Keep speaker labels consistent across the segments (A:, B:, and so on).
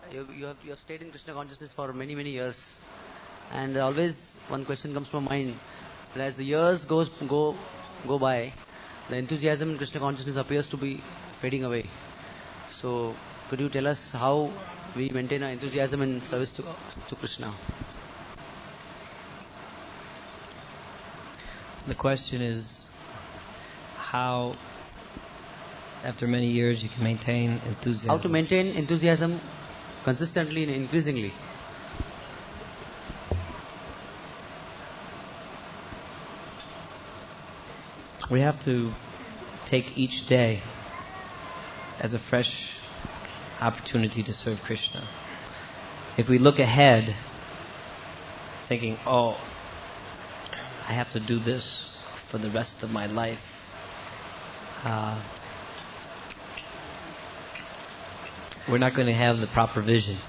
A: you have stayed in Krishna consciousness for many, many years. And always one question comes to my mind. That as the years go by, the enthusiasm in Krishna consciousness appears to be fading away. So, could you tell us how we maintain our enthusiasm in service to Krishna?
B: The question is how, after many years, you can maintain enthusiasm.
A: How to maintain enthusiasm consistently and increasingly?
B: We have to take each day as a fresh opportunity to serve Krishna. If we look ahead, thinking, oh, I have to do this for the rest of my life, we're not going to have the proper vision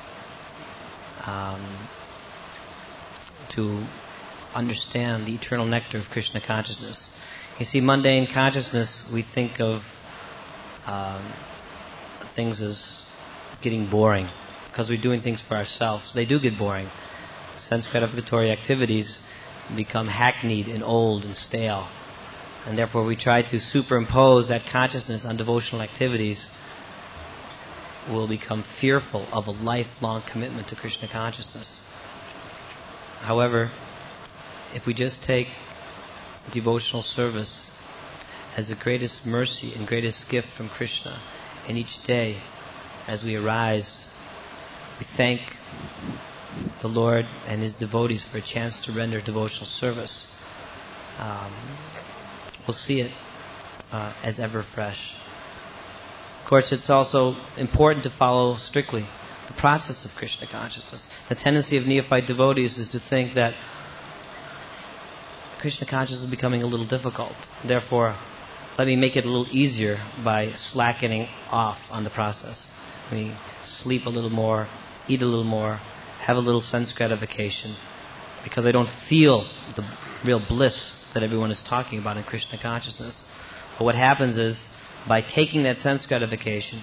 B: to understand the eternal nectar of Krishna consciousness. You see, mundane consciousness, we think of things as getting boring because we're doing things for ourselves. They do get boring. Sense gratificatory activities become hackneyed and old and stale, and therefore we try to superimpose that consciousness on devotional activities. We'll become fearful of a lifelong commitment to Krishna consciousness. However, if we just take devotional service as the greatest mercy and greatest gift from Krishna, and each day as we arise, we thank the Lord and His devotees for a chance to render devotional service, we'll see it as ever fresh. Of course, it's also important to follow strictly the process of Krishna consciousness. The tendency of neophyte devotees is to think that Krishna consciousness is becoming a little difficult. Therefore, let me make it a little easier by slackening off on the process. We sleep a little more, eat a little more, have a little sense gratification, because I don't feel the real bliss that everyone is talking about in Krishna consciousness. But what happens is, by taking that sense gratification,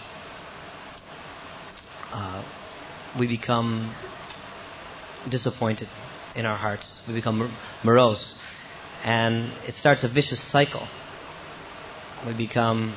B: we become disappointed in our hearts. We become morose. And it starts a vicious cycle. We become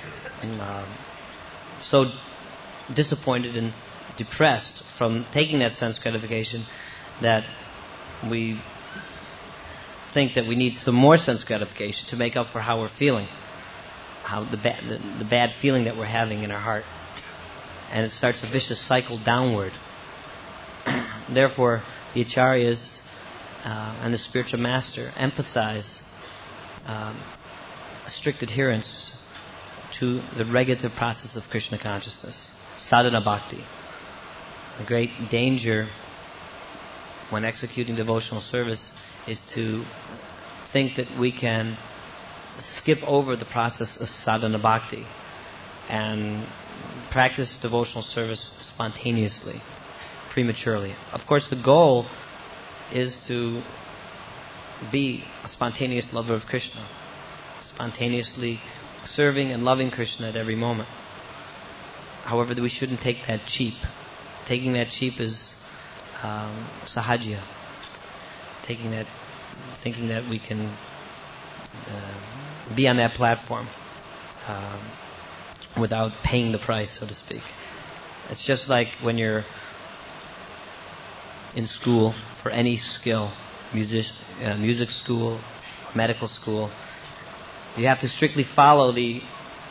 B: so disappointed and depressed from taking that sense gratification that we think that we need some more sense gratification to make up for how we're feeling, how the bad feeling that we're having in our heart. And it starts a vicious cycle downward. Therefore, the acharyas and the spiritual master emphasize strict adherence to the regulative process of Krishna consciousness, sadhana bhakti. The great danger when executing devotional service is to think that we can skip over the process of sadhana bhakti and practice devotional service spontaneously, prematurely. Of course, the goal is to be a spontaneous lover of Krishna, spontaneously serving and loving Krishna at every moment. However, we shouldn't take that cheap. Taking that cheap is sahajya. Thinking that we can be on that platform without paying the price, so to speak. It's just like when you're in school for any skill, music school, medical school. You have to strictly follow the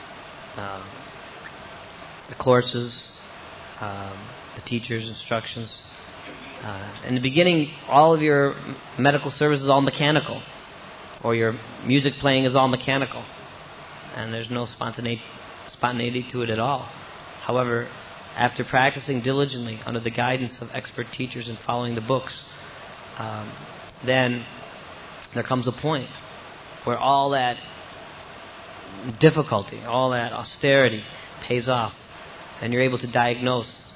B: courses, the teacher's instructions. In the beginning, all of your medical service is all mechanical, or your music playing is all mechanical, and there's no spontaneity to it at all. However, after practicing diligently under the guidance of expert teachers and following the books, then there comes a point where all that difficulty, all that austerity pays off, and you're able to diagnose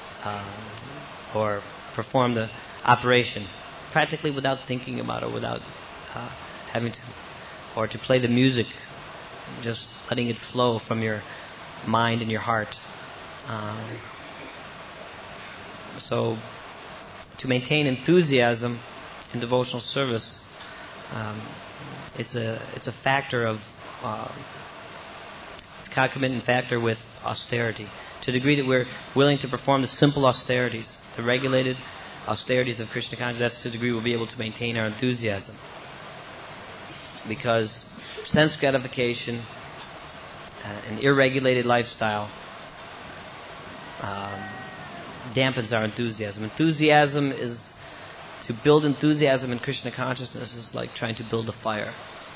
B: or perform the operation practically without thinking about it, without having to, or to play the music, just letting it flow from your mind and your heart. So, to maintain enthusiasm in devotional service, it's a factor of it's a concomitant factor with austerity. To the degree that we're willing to perform the simple austerities, the regulated austerities of Krishna consciousness, that's to the degree we'll be able to maintain our enthusiasm. Because sense gratification, an irregulated lifestyle, dampens our enthusiasm. To build enthusiasm in Krishna consciousness is like trying to build a fire.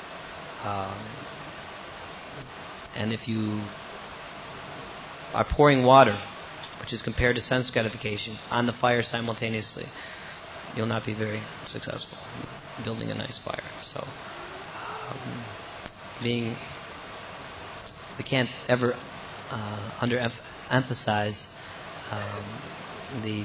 B: And if you are pouring water, which is compared to sense gratification, on the fire simultaneously, you'll not be very successful in building a nice fire. So, we can't ever underemphasize the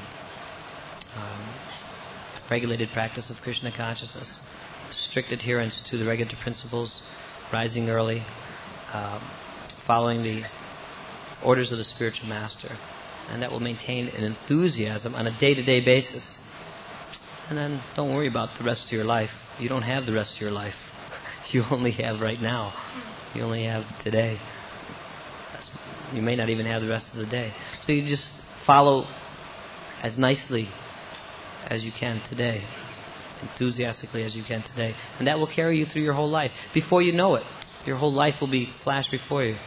B: regulated practice of Krishna consciousness, strict adherence to the regulative principles, rising early, following the orders of the spiritual master, and that will maintain an enthusiasm on a day-to-day basis. And then don't worry about the rest of your life. You don't have the rest of your life. You only have right now. You only have today. You may not even have the rest of the day. So you just follow as nicely as you can today, enthusiastically as you can today, and that will carry you through your whole life. Before you know it, your whole life will be flashed before you.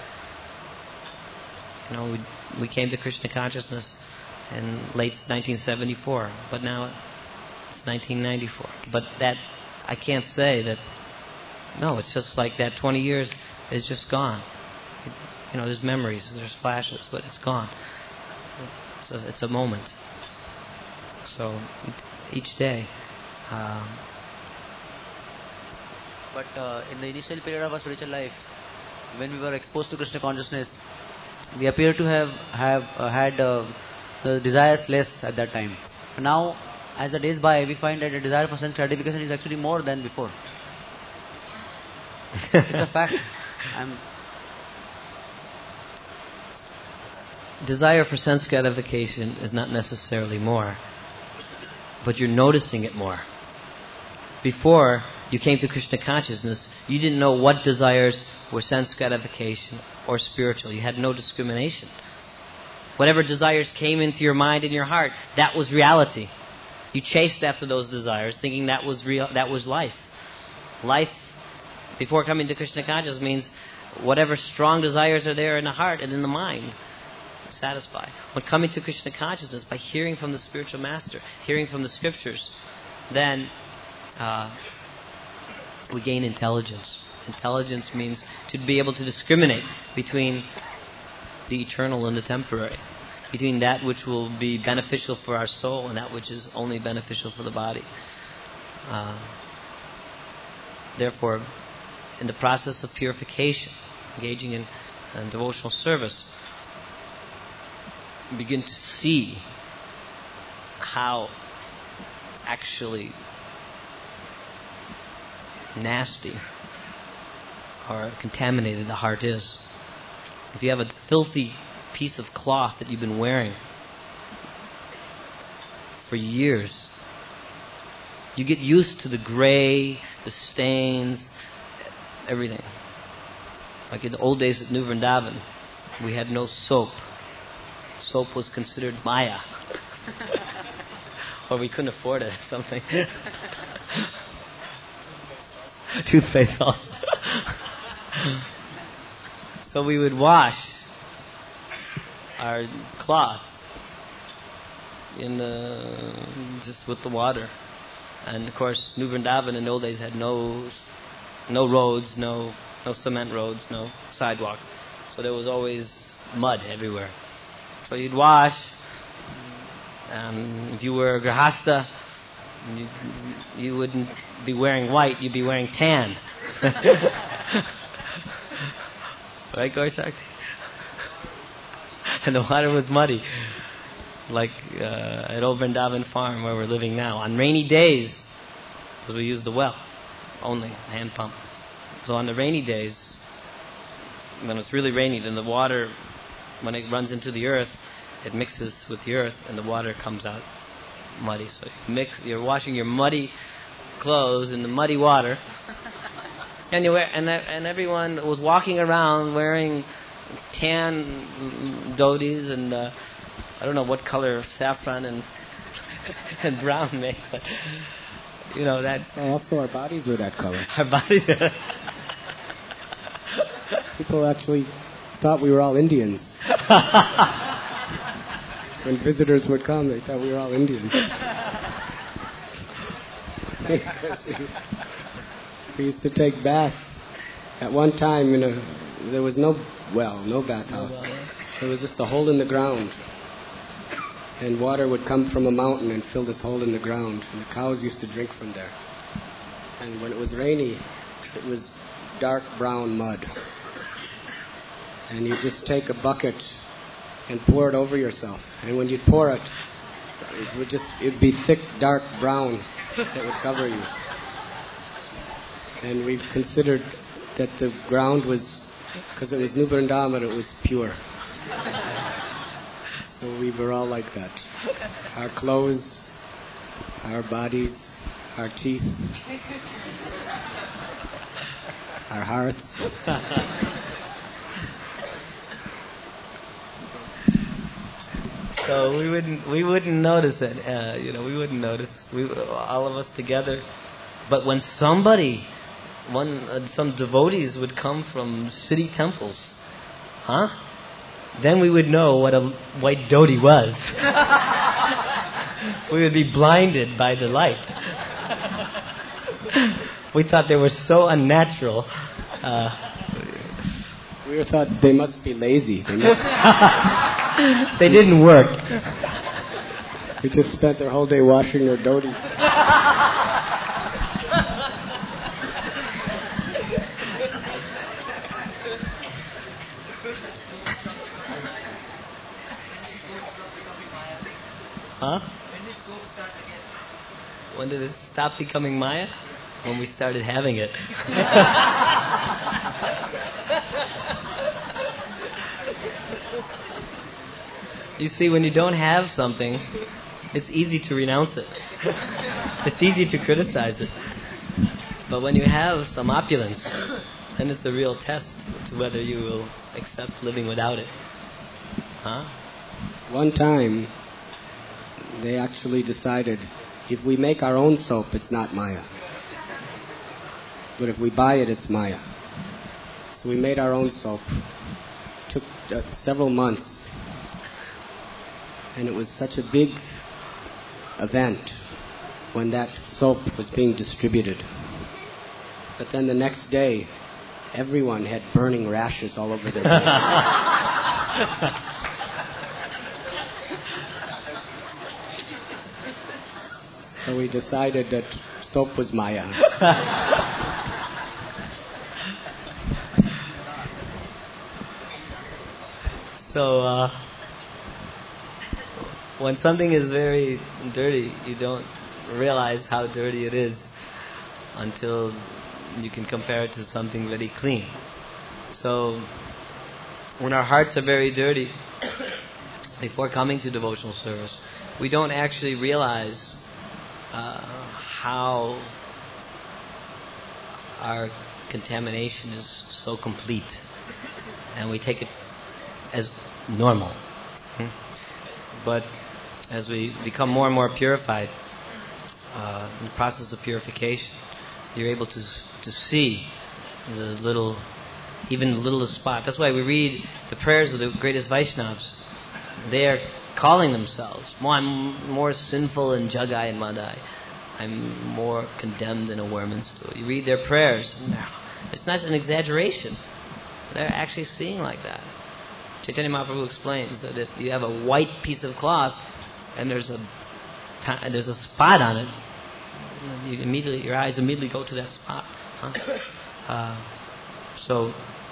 B: We came to Krishna consciousness in late 1974, but now it's 1994. But that, I can't say that, no, it's just like that 20 years is just gone. There's memories, there's flashes, but it's gone. It's a moment. So each day.
A: But in the initial period of our spiritual life, when we were exposed to Krishna consciousness, we appear to have had the desires less at that time. But now, as the days by, we find that the desire for sense gratification is actually more than before. It's a fact.
B: Desire for sense gratification is not necessarily more, but you're noticing it more. Before you came to Krishna consciousness, you didn't know what desires were sense gratification or spiritual. You had no discrimination. Whatever desires came into your mind and your heart, that was reality. You chased after those desires, thinking that was real. That was life. Life, before coming to Krishna consciousness, means whatever strong desires are there in the heart and in the mind, satisfy. When coming to Krishna consciousness, by hearing from the spiritual master, hearing from the scriptures, then we gain intelligence. Intelligence means to be able to discriminate between the eternal and the temporary, between that which will be beneficial for our soul and that which is only beneficial for the body. Therefore, in the process of purification, engaging in devotional service, you begin to see how actually nasty or contaminated the heart is. If you have a filthy piece of cloth that you've been wearing for years, you get used to the gray, the stains, everything. Like in the old days at New Vrindavan, we had no soap. Soap was considered Maya. Or we couldn't afford it or something. Toothpaste also. So we would wash our cloth just with the water. And of course, New Vrindavan in the old days had no roads, no cement roads, no sidewalks. So there was always mud everywhere. So you'd wash. If you were a grahasta, you wouldn't be wearing white, you'd be wearing tan. Right, Gaurashakti? And the water was muddy. Like at Old Vrindavan Farm where we're living now. On rainy days, because we use the well, only, hand pump. So on the rainy days, when it's really rainy, then the water, when it runs into the earth, it mixes with the earth and the water comes out muddy. So you're washing your muddy clothes in the muddy water, and everyone was walking around wearing tan dhotis and I don't know what color saffron and and brown make, but that.
C: Also, our bodies were that color.
B: Our bodies.
C: People actually thought we were all Indians. When visitors would come, they thought we were all Indians. Because we used to take baths. At one time, there was no bathhouse. There was just a hole in the ground. And water would come from a mountain and fill this hole in the ground. And the cows used to drink from there. And when it was rainy, it was dark brown mud. And you just take a bucket and pour it over yourself. And when you'd pour it, it'd be thick, dark brown that would cover you. And we considered that the ground was, because it was New Vrindavan, it was pure. So we were all like that. Our clothes, our bodies, our teeth, our hearts.
B: So we wouldn't notice it. We wouldn't notice. All of us together. But when some devotees would come from city temples, then we would know what a white dhoti was. We would be blinded by the light. We thought they were so unnatural.
C: We thought they must be lazy.
B: They didn't work.
C: They just spent their whole day washing their dhotis.
B: Huh? When did it stop becoming Maya? When we started having it. You see, when you don't have something, it's easy to renounce it. It's easy to criticize it. But when you have some opulence, then it's a real test to whether you will accept living without it.
C: One time, they actually decided, if we make our own soap, it's not Maya. But if we buy it, it's Maya. So we made our own soap. It took several months. And it was such a big event when that soap was being distributed. But then the next day, everyone had burning rashes all over their body. So we decided that soap was Maya.
B: So, when something is very dirty, you don't realize how dirty it is until you can compare it to something very clean. So, when our hearts are very dirty, before coming to devotional service, we don't actually realize how our contamination is so complete, and we take it as normal. But as we become more and more purified in the process of purification, you're able to see the even the littlest spot. That's why we read the prayers of the greatest Vaishnavas. They are calling themselves, I'm more sinful than Jagai and Madai. I'm more condemned than a worm stool. You read their prayers, and it's not an exaggeration. They're actually seeing like that. Chaitanya Mahaprabhu explains that if you have a white piece of cloth and there's a spot on it, your eyes immediately go to that spot. So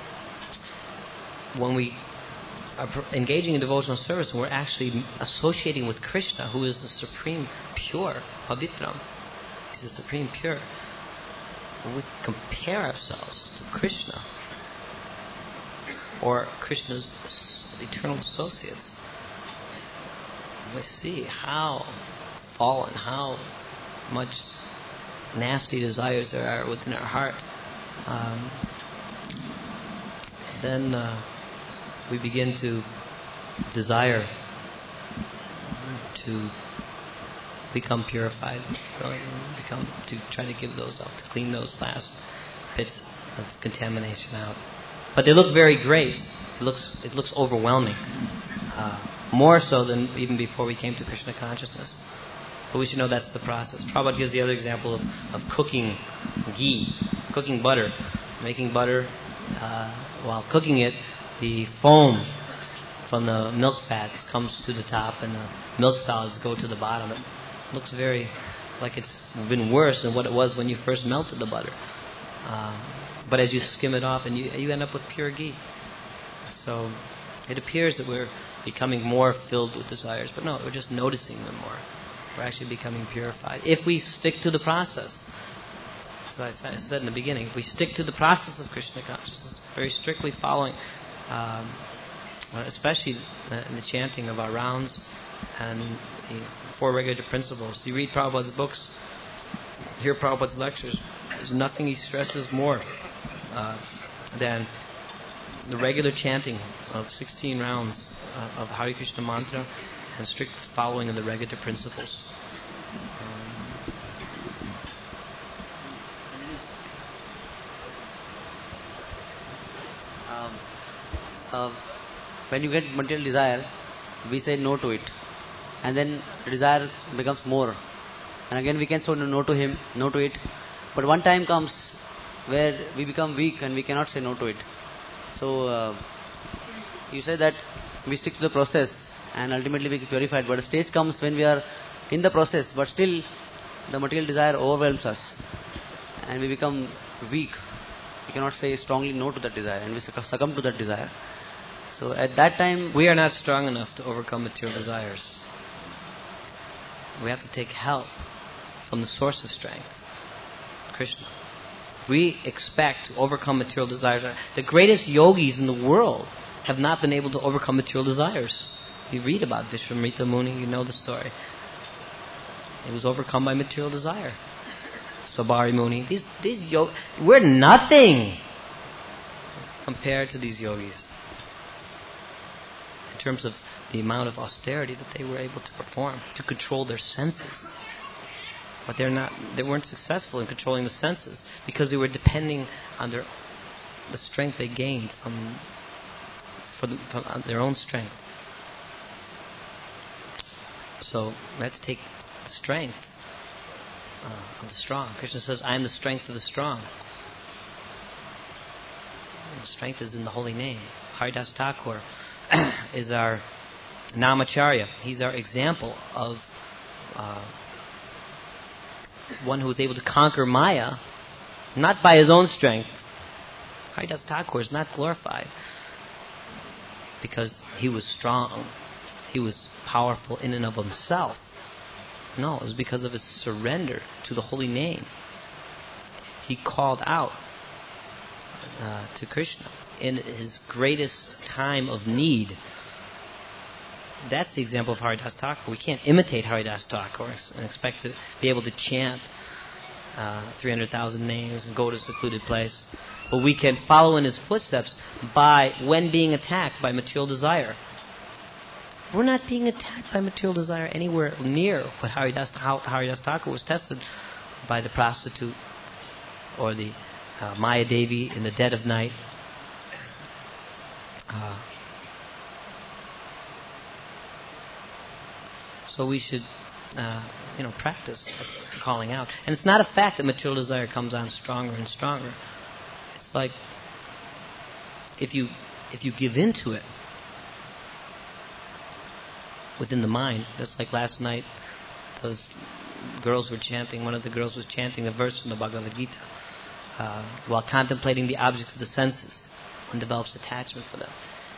B: when we are engaging in devotional service, we're actually associating with Krishna, who is the supreme pure, Pavitram. He's the supreme pure. When we compare ourselves to Krishna, or Krishna's eternal associates, we see how fallen, how much nasty desires there are within our heart, then we begin to desire to become purified, to try to give those up, to clean those last bits of contamination out. But they look very great. It looks overwhelming, more so than even before we came to Krishna consciousness. But we should know that's the process. Prabhupada gives the other example of cooking ghee, cooking butter, making butter. While cooking it, the foam from the milk fats comes to the top and the milk solids go to the bottom. It looks very like it's been worse than what it was when you first melted the butter. But as you skim it off, and you end up with pure ghee. So it appears that we're becoming more filled with desires, but no, we're just noticing them more. We're actually becoming purified if we stick to the process. So I said in the beginning, if we stick to the process of Krishna consciousness, very strictly following, especially in the chanting of our rounds and the four regular principles. You read Prabhupada's books, hear Prabhupada's lectures, there's nothing he stresses more than the regular chanting of 16 rounds of Hare Krishna mantra and strict following of the regular principles.
A: When you get material desire, we say no to it, and then the desire becomes more, and again we can say no to him, no to it. But one time comes where we become weak and we cannot say no to it. So you say that we stick to the process and ultimately we get purified. But a stage comes when we are in the process, but still the material desire overwhelms us, and we become weak. We cannot say strongly no to that desire, and we succumb to that desire. So at that time,
B: we are not strong enough to overcome material desires. We have to take help from the source of strength, Krishna. We expect to overcome material desires. The greatest yogis in the world have not been able to overcome material desires. You read about Vishwamrita Muni, you know the story. He was overcome by material desire. Sabari Muni. We're nothing compared to these yogis in terms of the amount of austerity that they were able to perform to control their senses. But they weren't successful in controlling the senses because they were depending on the strength they gained from their own strength. So let's take the strength of the strong. Krishna says, I am the strength of the strong. The strength is in the holy name. Haridas Thakur is our Namacharya. He's our example of one who was able to conquer Maya, not by his own strength. Haridas Thakur is not glorified because he was strong. He was powerful in and of himself. No, it was because of his surrender to the holy name. He called out to Krishna in his greatest time of need. That's the example of Haridas Thakur. We can't imitate Haridas Thakur and expect to be able to chant 300,000 names and go to a secluded place. But we can follow in his footsteps when being attacked by material desire. We're not being attacked by material desire anywhere near what how Haridas Thakur was tested by the prostitute or the Maya Devi in the dead of night. So we should, practice calling out. And it's not a fact that material desire comes on stronger and stronger. It's like if you give in to it within the mind, just like last night, those girls were chanting. One of the girls was chanting a verse from the Bhagavad Gita while contemplating the objects of the senses, and develops attachment for them.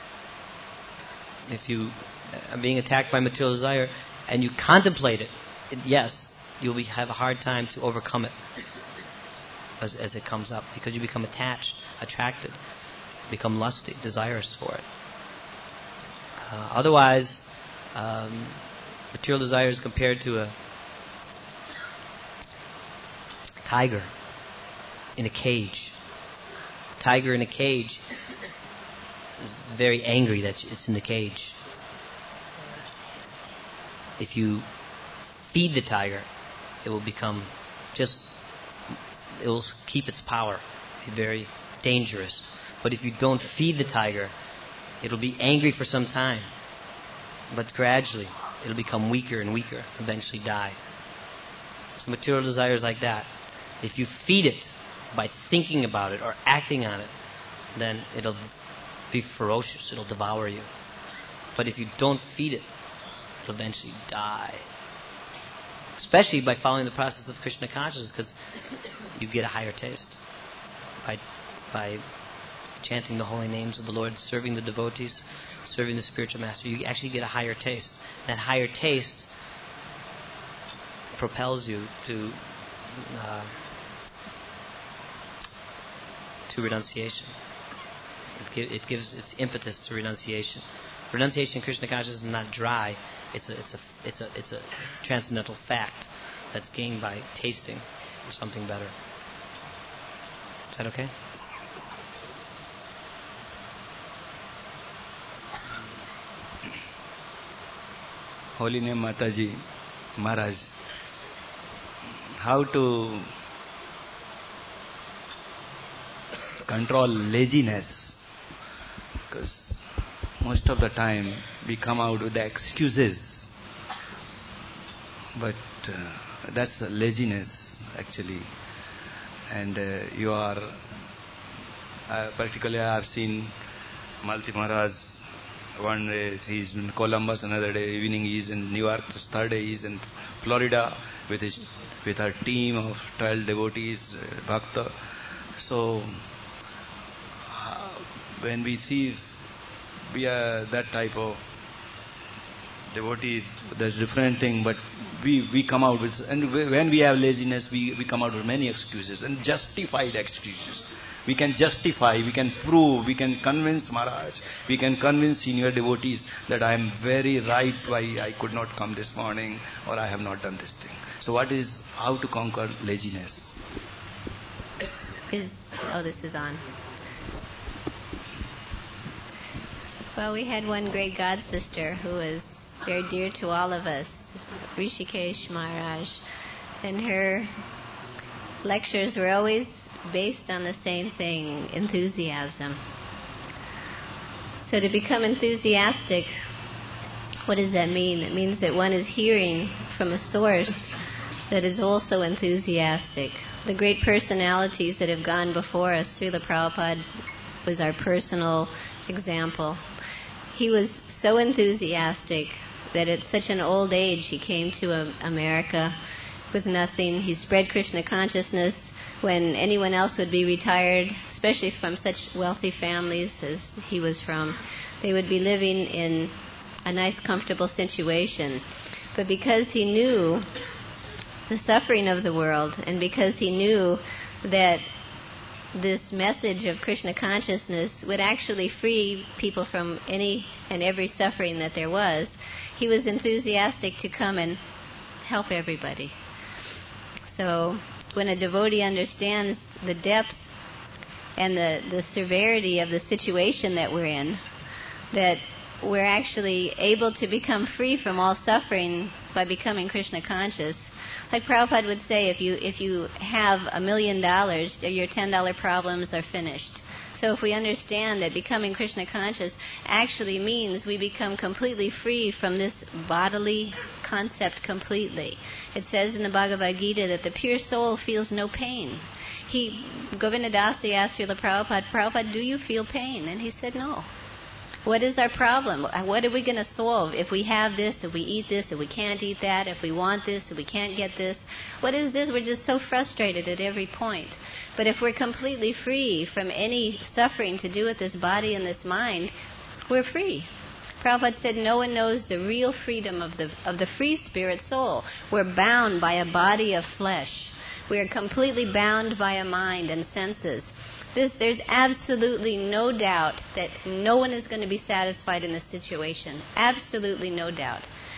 B: If you are being attacked by material desire and you contemplate it, yes, you'll have a hard time to overcome it as it comes up, because you become attached, attracted, become lusty, desirous for it. Otherwise, Material desire is compared to a tiger in a cage. A tiger in a cage is very angry that it's in the cage. If you feed the tiger, it will keep its power, be very dangerous. But if you don't feed the tiger, it'll be angry for some time, but gradually it'll become weaker and weaker, eventually die. So material desire is like that. If you feed it by thinking about it or acting on it, then it'll be ferocious, it'll devour you. But if you don't feed it, it'll eventually die. Especially by following the process of Krishna consciousness, because you get a higher taste by chanting the holy names of the Lord, serving the devotees, serving the spiritual master. You actually get a higher taste. That higher taste propels you to renunciation. It gives its impetus to renunciation. Renunciation in Krishna consciousness is not dry. It's a transcendental fact that's gained by tasting something better. Is that okay?
D: Holy name Mataji Maharaj. How to control laziness? Because most of the time we come out with the excuses, but that's laziness actually. And you are particularly I have seen Malti Maharaj. One day he is in Columbus, another day evening he is in New York, third day he is in Florida with her team of 12 devotees, bhakta. So when we see we are that type of devotees, there's different thing, but we come out with, and when we have laziness, we come out with many excuses and justified excuses. We can justify, we can prove, we can convince Maharaj, we can convince senior devotees that I am very right why I could not come this morning or I have not done this thing. So how to conquer laziness?
E: This is on. Well, we had one great god sister who was very dear to all of us, Rishikesh Maharaj, and her lectures were always based on the same thing, enthusiasm. So to become enthusiastic, what does that mean? It means that one is hearing from a source that is also enthusiastic. The great personalities that have gone before us, Srila Prabhupada was our personal example. He was so enthusiastic that at such an old age he came to America with nothing. He spread Krishna consciousness when anyone else would be retired, especially from such wealthy families as he was from. They would be living in a nice, comfortable situation. But because he knew the suffering of the world, and because he knew that this message of Krishna consciousness would actually free people from any and every suffering that there was, he was enthusiastic to come and help everybody. So when a devotee understands the depth and the severity of the situation that we're in, that we're actually able to become free from all suffering by becoming Krishna conscious. Like Prabhupada would say, if you have $1 million, your $10 problems are finished. So if we understand that becoming Krishna conscious actually means we become completely free from this bodily concept completely. It says in the Bhagavad Gita that the pure soul feels no pain. Govindadasi asked Srila Prabhupada, do you feel pain? And he said, no. What is our problem? What are we going to solve if we have this, if we eat this, if we can't eat that, if we want this, if we can't get this? What is this? We're just so frustrated at every point. But if we're completely free from any suffering to do with this body and this mind, we're free. Prabhupada said no one knows the real freedom of the free spirit soul. We're bound by a body of flesh. We're completely bound by a mind and senses. There's absolutely no doubt that no one is going to be satisfied in this situation. Absolutely no doubt.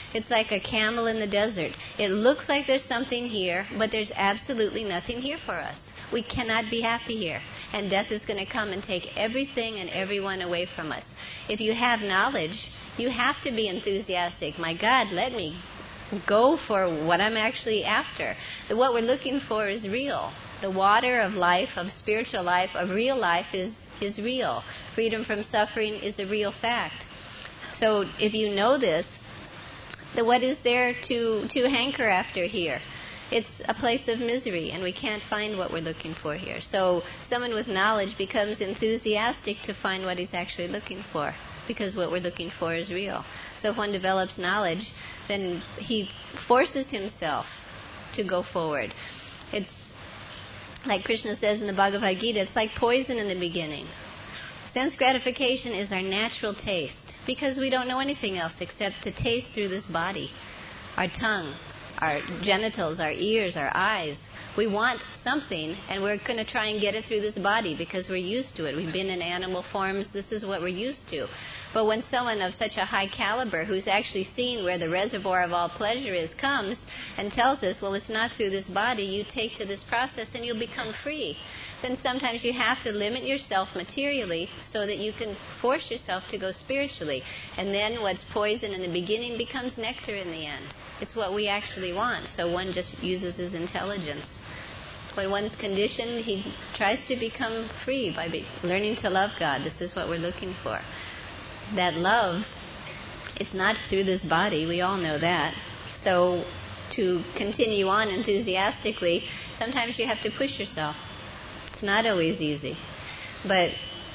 E: It's like a camel in the desert. It looks like there's something here, but there's absolutely nothing here for us. We cannot be happy here. And death is going to come and take everything and everyone away from us. If you have knowledge, you have to be enthusiastic. My God, let me go for what I'm actually after. What we're looking for is real. The water of life, of spiritual life, of real life is real. Freedom from suffering is a real fact. So if you know this, then what is there to hanker after here? It's a place of misery, and we can't find what we're looking for here. So someone with knowledge becomes enthusiastic to find what he's actually looking for, because what we're looking for is real. So if one develops knowledge, then he forces himself to go forward. It's like Krishna says in the Bhagavad Gita, it's like poison in the beginning. Sense gratification is our natural taste, because we don't know anything else except to taste through this body, our tongue, our genitals, our ears, our eyes. We want something, and we're going to try and get it through this body because we're used to it. We've been in animal forms. This is what we're used to. But when someone of such a high caliber, who's actually seen where the reservoir of all pleasure is, comes and tells us, well, it's not through this body, you take to this process and you'll become free, then sometimes you have to limit yourself materially so that you can force yourself to go spiritually. And then what's poison in the beginning becomes nectar in the end. It's what we actually want, so one just uses his intelligence. When one's conditioned, he tries to become free by learning to love God. This is what we're looking for. That love, it's not through this body, we all know that. So to continue on enthusiastically, sometimes you have to push yourself. It's not always easy. But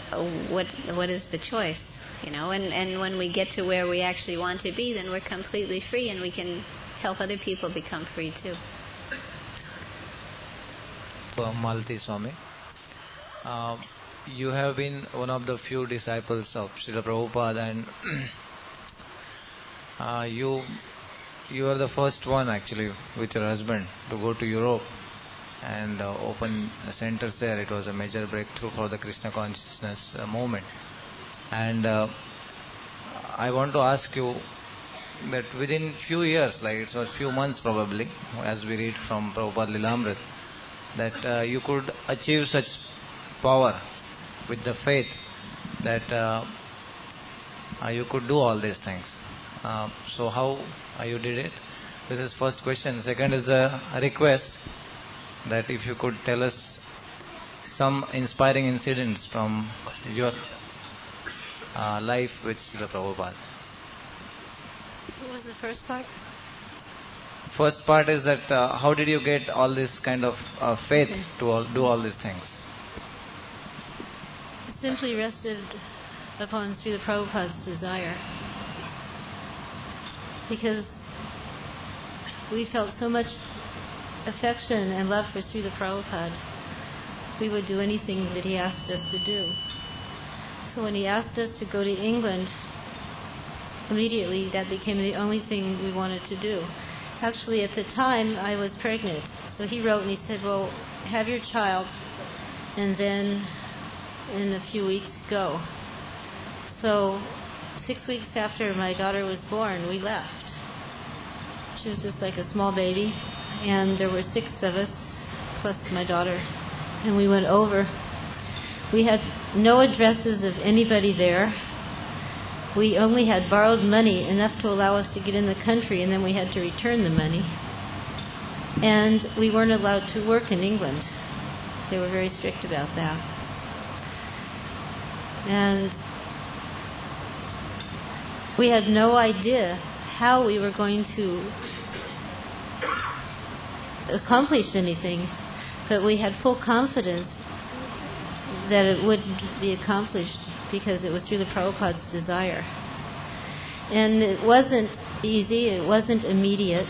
E: what is the choice? You know, and when we get to where we actually want to be, then we're completely free, and we can help other people become free too.
F: Malti Swami, you have been one of the few disciples of Srila Prabhupada, and you are the first one actually with your husband to go to Europe and open centers there. It was a major breakthrough for the Krishna consciousness movement. And I want to ask you that within few years, like it was few months probably, as we read from Prabhupada Lilamrit, that you could achieve such power with the faith that you could do all these things. So how you did it? This is first question. Second is the request that if you could tell us some inspiring incidents from your life with Srila Prabhupada.
E: What was the first part?
F: First part is that how did you get all this kind of faith to do all these things?
G: It simply rested upon Srila Prabhupada's desire, because we felt so much affection and love for Srila Prabhupada. We would do anything that he asked us to do. So when he asked us to go to England, immediately that became the only thing we wanted to do. Actually, at the time, I was pregnant. So he wrote and he said, well, have your child, and then in a few weeks, go. So 6 weeks after my daughter was born, we left. She was just like a small baby, and there were 6 of us, plus my daughter, and we went over. We had no addresses of anybody there. We only had borrowed money, enough to allow us to get in the country, and then we had to return the money. And we weren't allowed to work in England. They were very strict about that. And we had no idea how we were going to accomplish anything, but we had full confidence that it would be accomplished because it was through the Prabhupada's desire. And it wasn't easy, it wasn't immediate.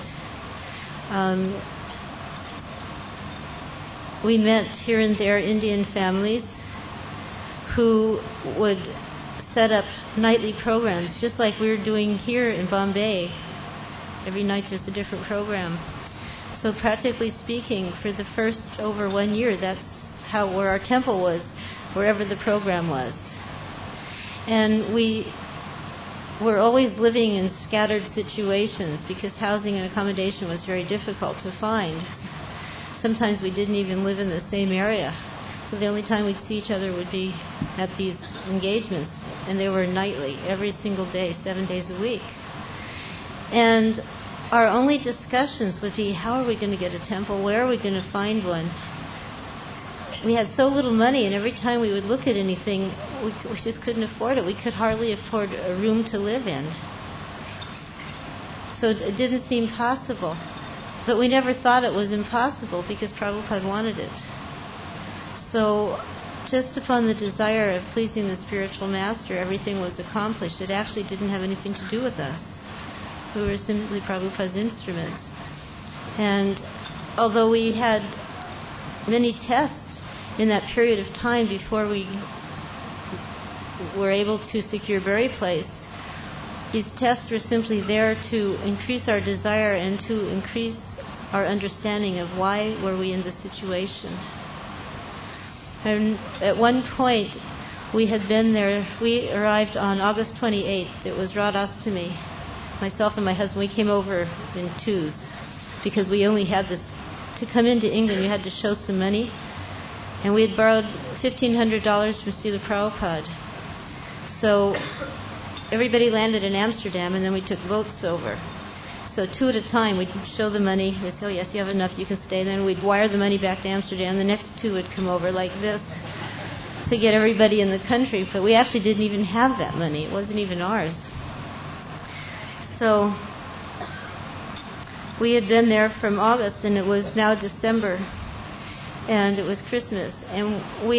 G: We met here and there Indian families who would set up nightly programs, just like we were doing here in Bombay. Every night there's a different program. So practically speaking, for the first over 1 year, that's where our temple was, wherever the program was. And we were always living in scattered situations because housing and accommodation was very difficult to find. Sometimes we didn't even live in the same area. So the only time we'd see each other would be at these engagements, and they were nightly, every single day, 7 days a week. And our only discussions would be, how are we going to get a temple? Where are we going to find one? We had so little money, and every time we would look at anything, we just couldn't afford it. We could hardly afford a room to live in. So it didn't seem possible. But we never thought it was impossible because Prabhupada wanted it. So just upon the desire of pleasing the spiritual master, everything was accomplished. It actually didn't have anything to do with us. We were simply Prabhupada's instruments. And although we had many tests in that period of time before we were able to secure Berry Place, these tests were simply there to increase our desire and to increase our understanding of why were we in this situation. And at one point, we had been there. We arrived on August 28th. It was Radhastami. Myself and my husband, we came over in twos because we only had this. To come into England, you had to show some money. And we had borrowed $1,500 from Srila Prabhupada. So everybody landed in Amsterdam, and then we took boats over. So 2 at a time, we'd show the money. They'd say, oh, yes, you have enough, you can stay. Then we'd wire the money back to Amsterdam. The next 2 would come over like this to get everybody in the country. But we actually didn't even have that money. It wasn't even ours. So we had been there from August, and it was now December, and it was Christmas. And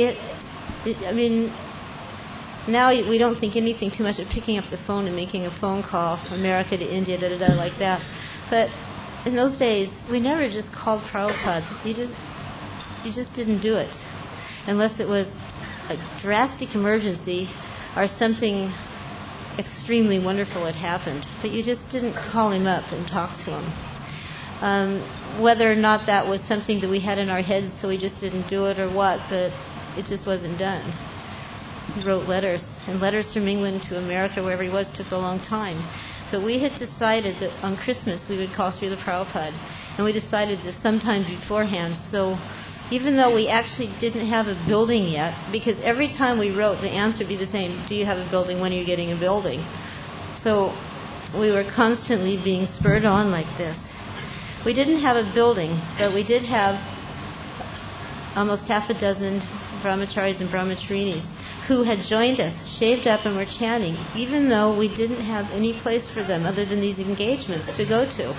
G: now we don't think anything too much of picking up the phone and making a phone call from America to India, like that. But in those days, we never just called Prabhupada. You just didn't do it unless it was a drastic emergency or something extremely wonderful had happened. But you just didn't call him up and talk to him. Whether or not that was something that we had in our heads, so we just didn't do it or what, but it just wasn't done. He wrote letters, and letters from England to America, wherever he was, took a long time. But we had decided that on Christmas we would call Srila Prabhupada, and we decided this sometime beforehand. So even though we actually didn't have a building yet, because every time we wrote, the answer would be the same, do you have a building, when are you getting a building? So we were constantly being spurred on like this. We didn't have a building, but we did have almost half a dozen brahmacharis and brahmacharinis who had joined us, shaved up, and were chanting, even though we didn't have any place for them other than these engagements to go to.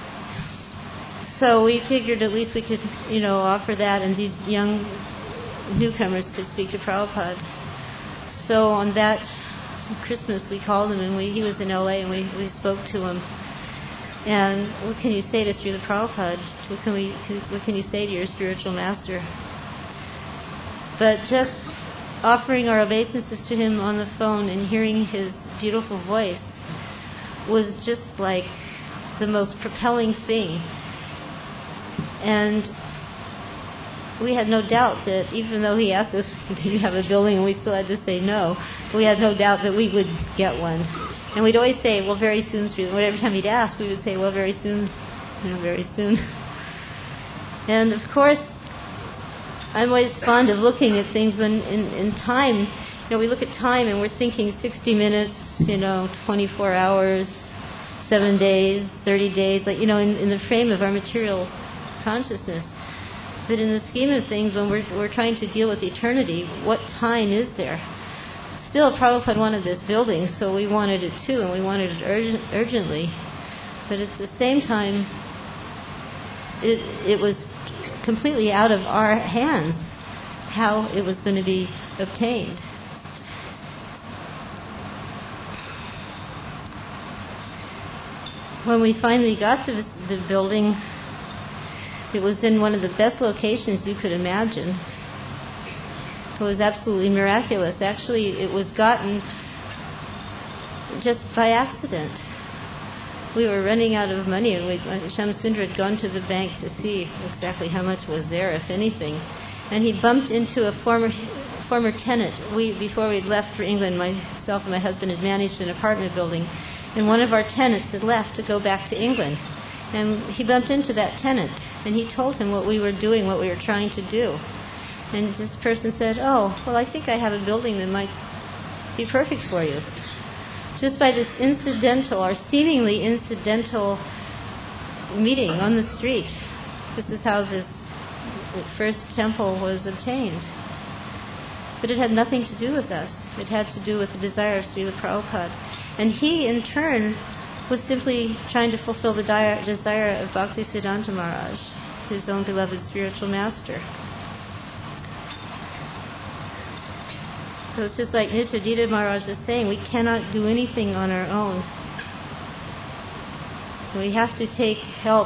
G: So we figured at least we could, offer that, and these young newcomers could speak to Prabhupada. So on that Christmas, we called him, and he was in LA, and we spoke to him. And what can you say to Srila Prabhupada? What can you say to your spiritual master? But just offering our obeisances to him on the phone and hearing his beautiful voice was just like the most propelling thing. And we had no doubt that even though he asked us, do you have a building, and we still had to say no, we had no doubt that we would get one. And we'd always say, well, very soon, every time he'd ask, we would say, well, very soon, very soon. And of course, I'm always fond of looking at things when in time, we look at time and we're thinking 60 minutes, 24 hours, 7 days, 30 days, in the frame of our material consciousness. But in the scheme of things, when we're trying to deal with eternity, what time is there? Still, Prabhupada wanted this building, so we wanted it too, and we wanted it urgently. But at the same time, it was completely out of our hands how it was going to be obtained. When we finally got the building, it was in one of the best locations you could imagine. It was absolutely miraculous. Actually, it was gotten just by accident. We were running out of money, and Shamsundar had gone to the bank to see exactly how much was there, if anything. And he bumped into a former tenant. Before we'd left for England, myself and my husband had managed an apartment building, and one of our tenants had left to go back to England. And he bumped into that tenant, and he told him what we were doing, what we were trying to do. And this person said, "Oh, well, I think I have a building that might be perfect for you." Just by this incidental or seemingly incidental meeting on the street. This is how this first temple was obtained. But it had nothing to do with us. It had to do with the desire of Srila Prabhupada. And he, in turn, was simply trying to fulfill the desire of Bhaktisiddhanta Maharaj, his own beloved spiritual master. So it's just like Nityadita Maharaj was saying, we cannot do anything on our own. We have to take help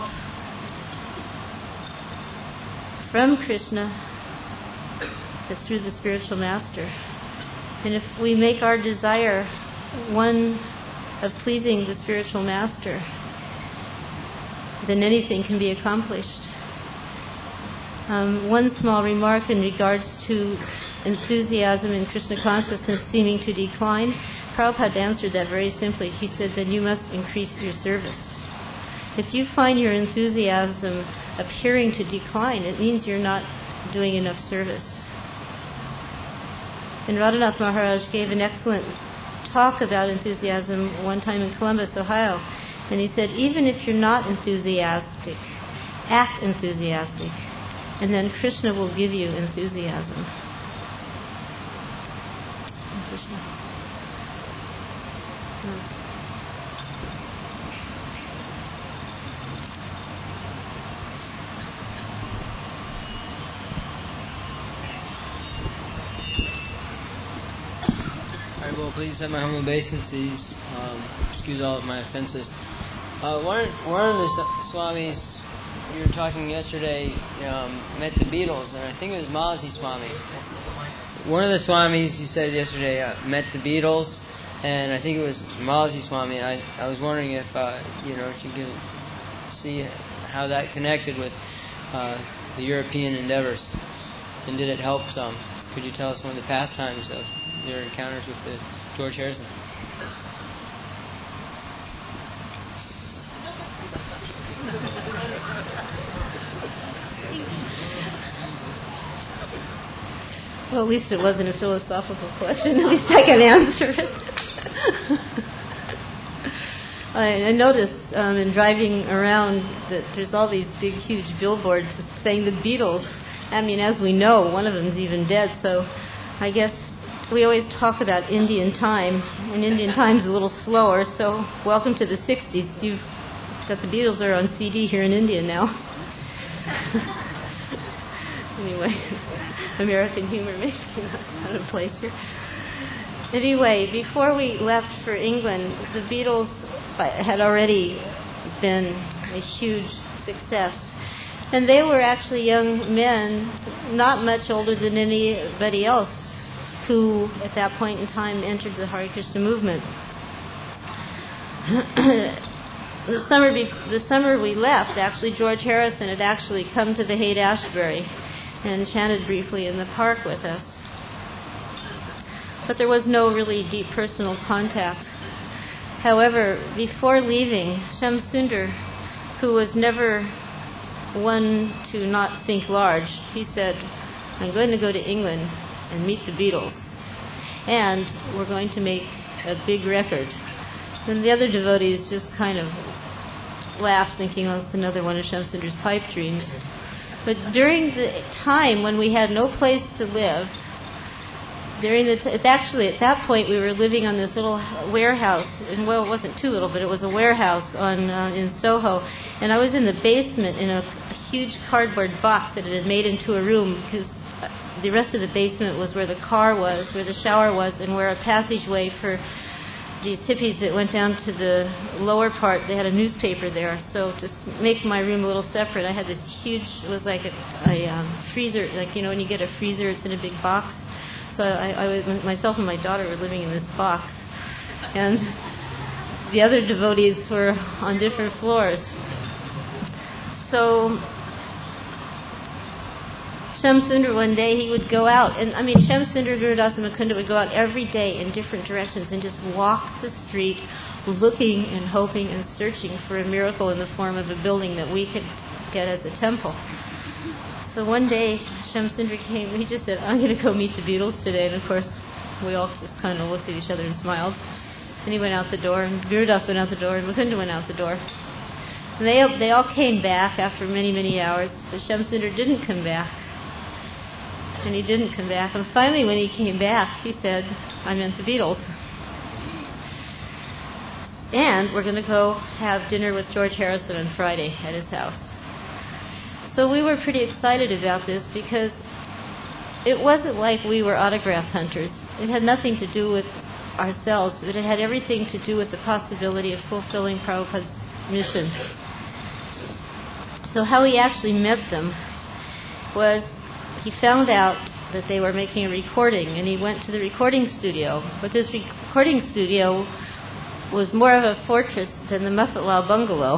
G: from Krishna through the spiritual master. And if we make our desire one of pleasing the spiritual master, then anything can be accomplished. One small remark in regards to enthusiasm in Krishna consciousness seeming to decline. Prabhupada answered that very simply. He said, then you must increase your service. If you find your enthusiasm appearing to decline, it means you're not doing enough service. And Radhanath Maharaj gave an excellent talk about enthusiasm one time in Columbus, Ohio. And he said, even if you're not enthusiastic, act enthusiastic, and then Krishna will give you enthusiasm. Krishna.
H: Well, please accept my humble obeisances. Excuse all of my offenses. One of the Swamis, you were talking yesterday, met the Beatles, and I think it was Malathi Swami. One of the Swamis, you said yesterday, met the Beatles, and I think it was Malathi Swami. And I was wondering if if you could see how that connected with the European endeavors, and did it help some? Could you tell us one of the pastimes of your encounters with the George Harrison?
G: Well, at least it wasn't a philosophical question. At least I can answer it. I noticed in driving around that there's all these big, huge billboards saying the Beatles. I mean, as we know, one of them's even dead, so I guess we always talk about Indian time, and Indian time's a little slower, so welcome to the 60s. You've got the Beatles are on CD here in India now. Anyway, American humor maybe not out of place here. Anyway, before we left for England, the Beatles had already been a huge success. And they were actually young men, not much older than anybody else, who at that point in time entered the Hare Krishna movement. The summer we left, actually George Harrison had actually come to the Haight-Ashbury and chanted briefly in the park with us. But there was no really deep personal contact. However, before leaving, Shyam Sundar, who was never one to not think large, he said, I'm going to go to England and meet the Beatles, and we're going to make a big record. And the other devotees just kind of laughed, thinking, oh, it's another one of Shyam Sundar's pipe dreams. But during the time when we had no place to live, actually at that point we were living on this little warehouse, and well, it wasn't too little, but it was a warehouse in Soho, and I was in the basement in a huge cardboard box that it had made into a room, because the rest of the basement was where the car was, where the shower was, and where a passageway for these hippies that went down to the lower part, they had a newspaper there. So to make my room a little separate, I had this huge, it was like a freezer, like, when you get a freezer, it's in a big box. So myself and my daughter were living in this box. And the other devotees were on different floors. So Shamsundar one day, he would go out, and Shamsundar Gurudasa Mukunda would go out every day in different directions and just walk the street looking and hoping and searching for a miracle in the form of a building that we could get as a temple. So one day, Shamsundar came, he just said, I'm going to go meet the Beatles today, and of course, we all just kind of looked at each other and smiled. And he went out the door, and Gurudas went out the door, and Mukunda went out the door. And they all came back after many, many hours, but Shamsundar didn't come back. And he didn't come back. And finally, when he came back, he said, I meant the Beatles. And we're going to go have dinner with George Harrison on Friday at his house. So we were pretty excited about this because it wasn't like we were autograph hunters. It had nothing to do with ourselves, but it had everything to do with the possibility of fulfilling Prabhupada's mission. So how he actually met them was he found out that they were making a recording, and he went to the recording studio. But this recording studio was more of a fortress than the Muffatlal bungalow.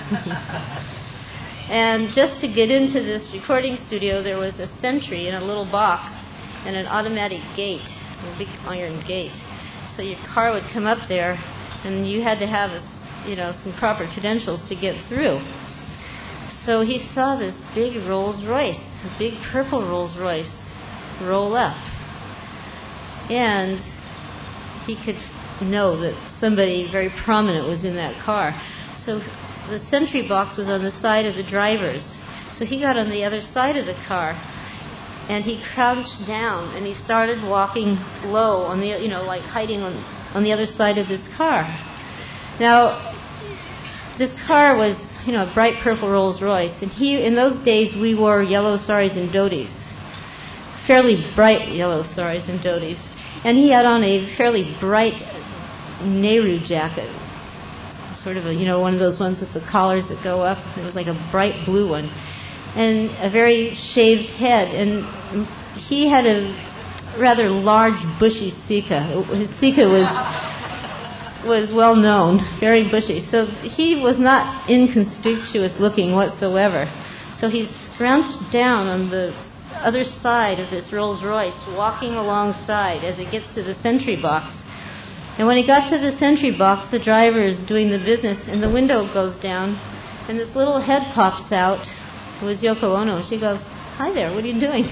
G: And just to get into this recording studio, there was a sentry in a little box and an automatic gate, a big iron gate. So your car would come up there, and you had to have some proper credentials to get through. So he saw this big Rolls Royce, a big purple Rolls Royce, roll up. And he could know that somebody very prominent was in that car. So the sentry box was on the side of the driver's. So he got on the other side of the car, and he crouched down, and he started walking low on the, like hiding on the other side of this car. Now, this car was, a bright purple Rolls Royce, and in those days we wore yellow saris and dhotis, fairly bright yellow saris and dhotis, and he had on a fairly bright Nehru jacket, sort of one of those ones with the collars that go up. It was like a bright blue one, and a very shaved head, and he had a rather large bushy sika. His sika was well known, very bushy. So he was not inconspicuous looking whatsoever. So he scrounched down on the other side of this Rolls Royce, walking alongside as it gets to the sentry box. And when he got to the sentry box, the driver is doing the business, and the window goes down, and this little head pops out. It was Yoko Ono. She goes, "Hi there, what are you doing?"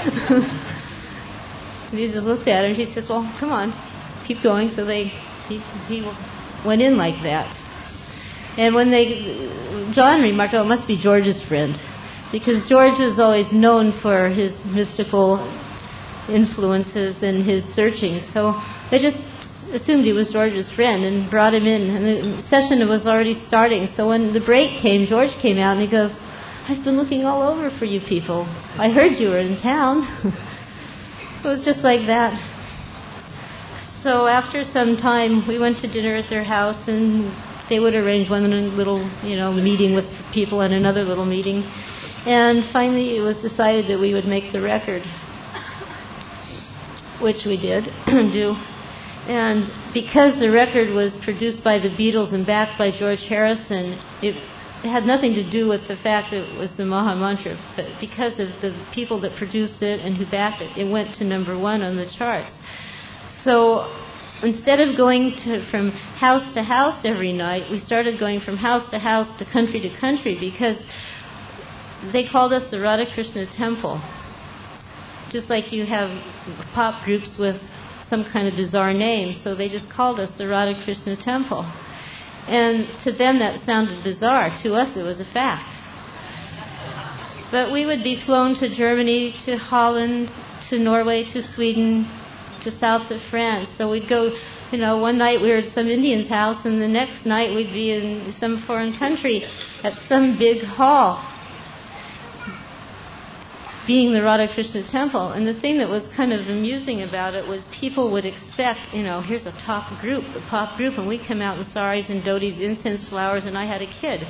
G: And he just looked at her, and she says, "Well, come on, keep going." So he went in like that. And when John remarked, "Oh, it must be George's friend," because George was always known for his mystical influences and his searching. So they just assumed he was George's friend and brought him in. And the session was already starting. So when the break came, George came out and he goes, "I've been looking all over for you people. I heard you were in town." So it was just like that. So after some time, we went to dinner at their house, and they would arrange one little, meeting with people and another little meeting. And finally, it was decided that we would make the record, which we did do. And because the record was produced by the Beatles and backed by George Harrison, it had nothing to do with the fact that it was the Maha Mantra, but because of the people that produced it and who backed it, it went to number 1 on the charts. So instead of going from house to house every night, we started going from house to house to country, because they called us the Radha Krishna Temple. Just like you have pop groups with some kind of bizarre name, so they just called us the Radha Krishna Temple. And to them that sounded bizarre. To us it was a fact. But we would be flown to Germany, to Holland, to Norway, to Sweden, to south of France. So we'd go, one night we were at some Indian's house, and the next night we'd be in some foreign country at some big hall, being the Radha Krishna Temple. And the thing that was kind of amusing about it was people would expect, here's a top group, a pop group, and we come out in saris and dhotis, incense flowers, and I had a kid.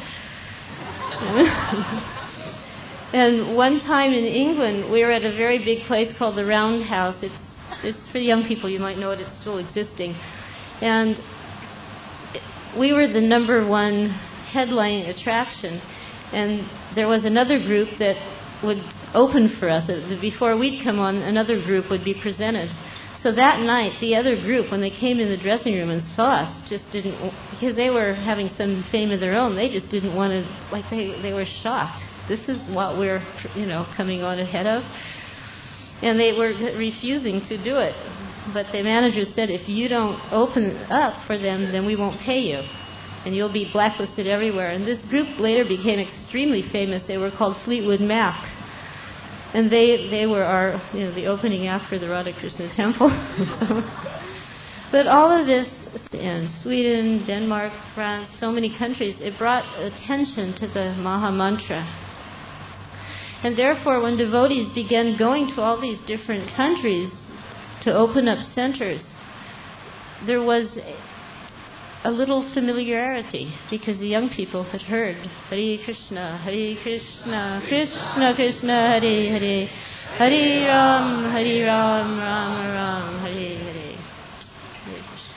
G: And one time in England, we were at a very big place called the Roundhouse. It's for young people, you might know it, it's still existing. And we were the number 1 headline attraction. And there was another group that would open for us. Before we'd come on, another group would be presented. So that night, the other group, when they came in the dressing room and saw us, just didn't, because they were having some fame of their own, they just didn't want to, like they were shocked. This is what we're, coming on ahead of. And they were refusing to do it. But the manager said, if you don't open up for them, then we won't pay you. And you'll be blacklisted everywhere. And this group later became extremely famous. They were called Fleetwood Mac. And they were our, the opening act for the Radha Krishna temple. But all of this in Sweden, Denmark, France, so many countries, it brought attention to the Maha Mantra. And therefore, when devotees began going to all these different countries to open up centers, there was a little familiarity because the young people had heard Hare Krishna, Krishna Krishna, Hare Hare, Hare Ram, Ram Ram, Hare Hare. Hare Krishna.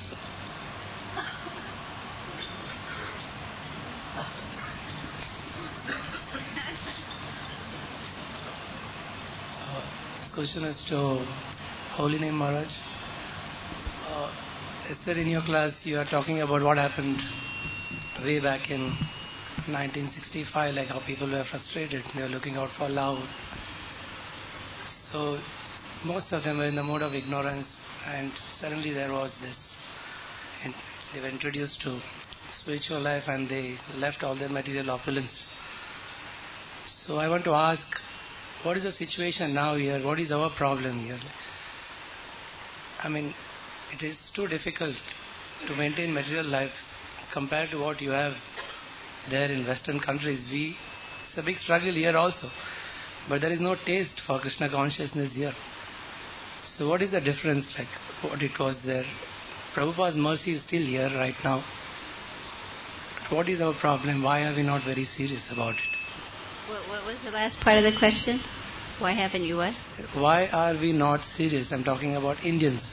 I: This question is to Holy Name Maharaj. Yesterday in your class you are talking about what happened way back in 1965, like how people were frustrated, they were looking out for love. So most of them were in the mode of ignorance, and suddenly there was this, and they were introduced to spiritual life and they left all their material opulence. So I want to ask, what is the situation now here? What is our problem here? I mean, it is too difficult to maintain material life compared to what you have there in Western countries. It's a big struggle here also. But there is no taste for Krishna consciousness here. So what is the difference, like what it was there? Prabhupada's mercy is still here right now. What is our problem? Why are we not very serious about it?
E: What was the last part of the question? Why haven't you what?
I: Why are we not serious? I'm talking about Indians.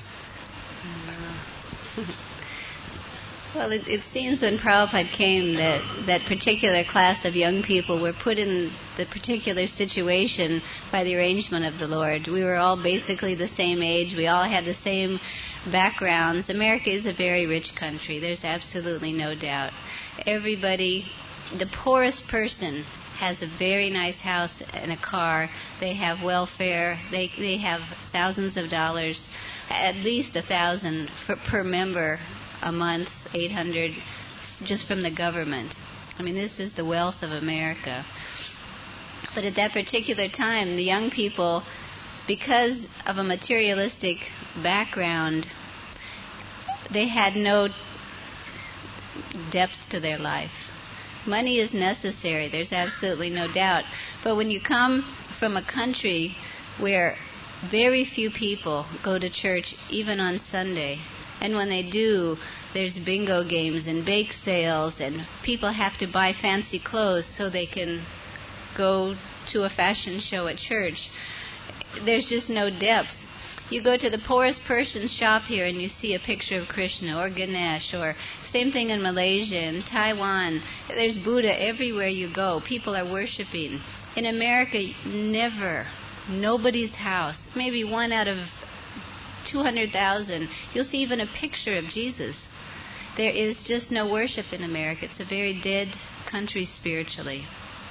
E: Well, it seems when Prabhupada came that particular class of young people were put in the particular situation by the arrangement of the Lord. We were all basically the same age. We all had the same backgrounds. America is a very rich country. There's absolutely no doubt. Everybody, the poorest person has a very nice house and a car. They have welfare. They have thousands of dollars, at least 1,000 per member a month, 800 just from the government. I mean, this is the wealth of America. But at that particular time, the young people, because of a materialistic background, they had no depth to their life. Money is necessary, there's absolutely no doubt. But when you come from a country where very few people go to church even on Sunday, and when they do, there's bingo games and bake sales, and people have to buy fancy clothes so they can go to a fashion show at church. There's just no depth. You go to the poorest person's shop here and you see a picture of Krishna or Ganesh, or same thing in Malaysia and Taiwan. There's Buddha everywhere you go. People are worshiping. In America, never, nobody's house, maybe one out of 200,000, you'll see even a picture of Jesus. There is just no worship in America. It's a very dead country spiritually.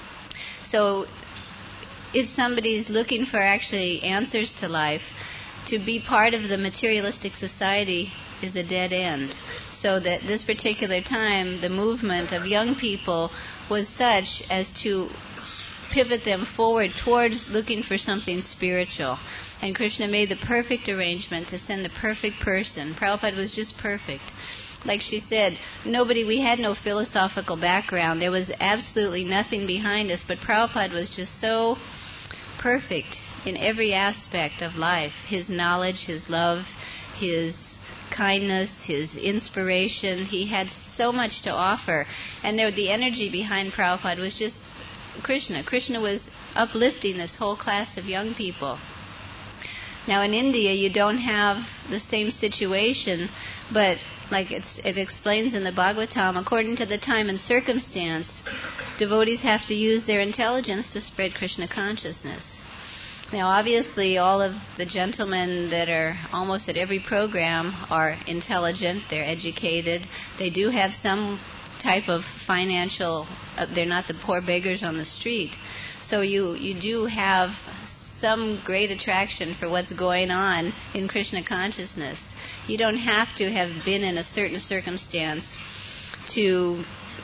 E: So if somebody's looking for actually answers to life, to be part of the materialistic society is a dead end. So that this particular time, the movement of young people was such as to pivot them forward towards looking for something spiritual. And Krishna made the perfect arrangement to send the perfect person. Prabhupada was just perfect. Like she said, we had no philosophical background. There was absolutely nothing behind us, but Prabhupada was just so perfect in every aspect of life. His knowledge, his love, his kindness, his inspiration. He had so much to offer. And the energy behind Prabhupada was just Krishna. Krishna was uplifting this whole class of young people. Now in India you don't have the same situation, but like it explains in the Bhagavatam, according to the time and circumstance, devotees have to use their intelligence to spread Krishna consciousness. Now, obviously, all of the gentlemen that are almost at every program are intelligent, they're educated, they do have some type of financial, they're not the poor beggars on the street. So you do have some great attraction for what's going on in Krishna consciousness. You don't have to have been in a certain circumstance to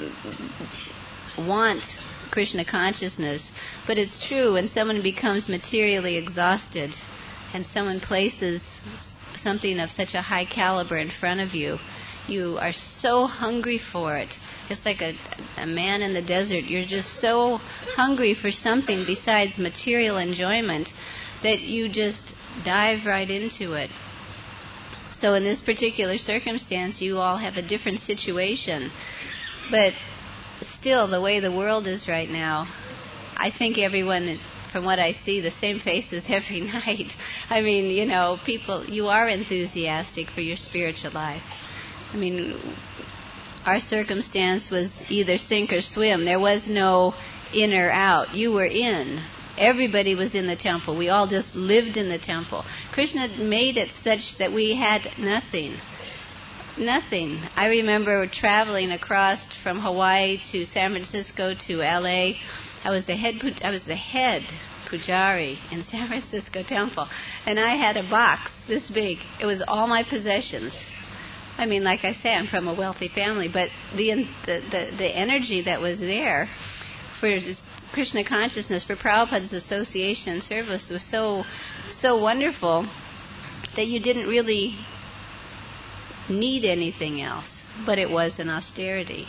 E: want Krishna consciousness, but it's true when someone becomes materially exhausted and someone places something of such a high caliber in front of you, you are so hungry for it. It's like a man in the desert. You're just so hungry for something besides material enjoyment that you just dive right into it. So in this particular circumstance, you all have a different situation. But still, the way the world is right now, I think everyone, from what I see, the same faces every night. I mean, you know, people, you are enthusiastic for your spiritual life. I mean, our circumstance was either sink or swim. There was no in or out. You were in. Everybody was in the temple. We all just lived in the temple. Krishna made it such that we had nothing. Nothing. I remember traveling across from Hawaii to San Francisco to LA. I was the head pujari in San Francisco temple, and I had a box this big. It was all my possessions. I mean, like I say, I'm from a wealthy family, but the energy that was there for just Krishna consciousness, for Prabhupada's association and service was so wonderful that you didn't really need anything else, but it was an austerity.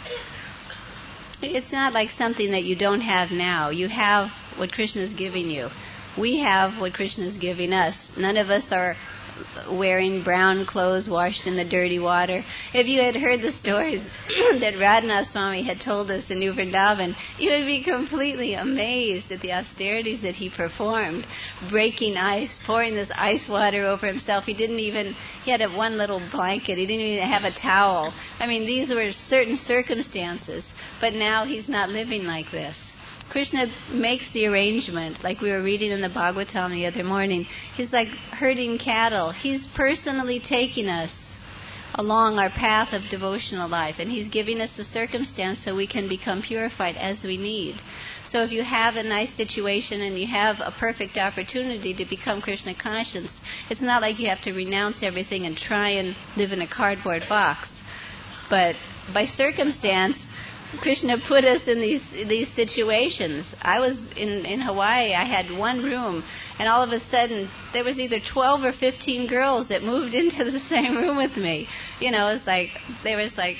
E: It's not like something that you don't have now. You have what Krishna is giving you. We have what Krishna is giving us. None of us are wearing brown clothes washed in the dirty water. If you had heard the stories that Radhanath Swami had told us in New Vrindavan, you would be completely amazed at the austerities that he performed, breaking ice, pouring this ice water over himself. He had one little blanket. He didn't even have a towel. I mean, these were certain circumstances, but now he's not living like this. Krishna makes the arrangement, like we were reading in the Bhagavatam the other morning. He's like herding cattle. He's personally taking us along our path of devotional life, and he's giving us the circumstance so we can become purified as we need. So if you have a nice situation and you have a perfect opportunity to become Krishna conscious, it's not like you have to renounce everything and try and live in a cardboard box. But by circumstance, Krishna put us in these situations. I was in Hawaii. I had one room, and all of a sudden there was either 12 or 15 girls that moved into the same room with me. You know, it's like there was like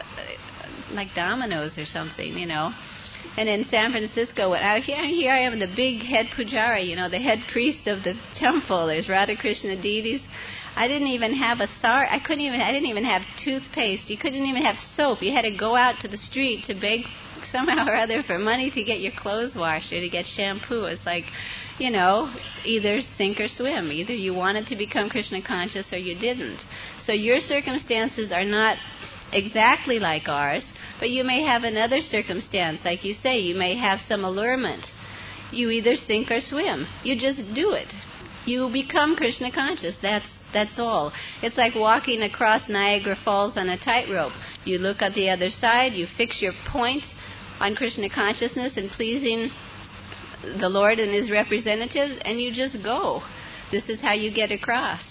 E: dominoes or something. You know. And in San Francisco, here I am, the big head pujari. You know, the head priest of the temple. There's Radhakrishna deities. I didn't even have I didn't even have toothpaste. You couldn't even have soap. You had to go out to the street to beg somehow or other for money to get your clothes washed or to get shampoo. It's like, you know, either sink or swim. Either you wanted to become Krishna conscious or you didn't. So your circumstances are not exactly like ours, but you may have another circumstance. Like you say, you may have some allurement. You either sink or swim. You just do it. You become Krishna conscious. That's all. It's like walking across Niagara Falls on a tightrope. You look at the other side, you fix your point on Krishna consciousness and pleasing the Lord and His representatives, and you just go. This is how you get across.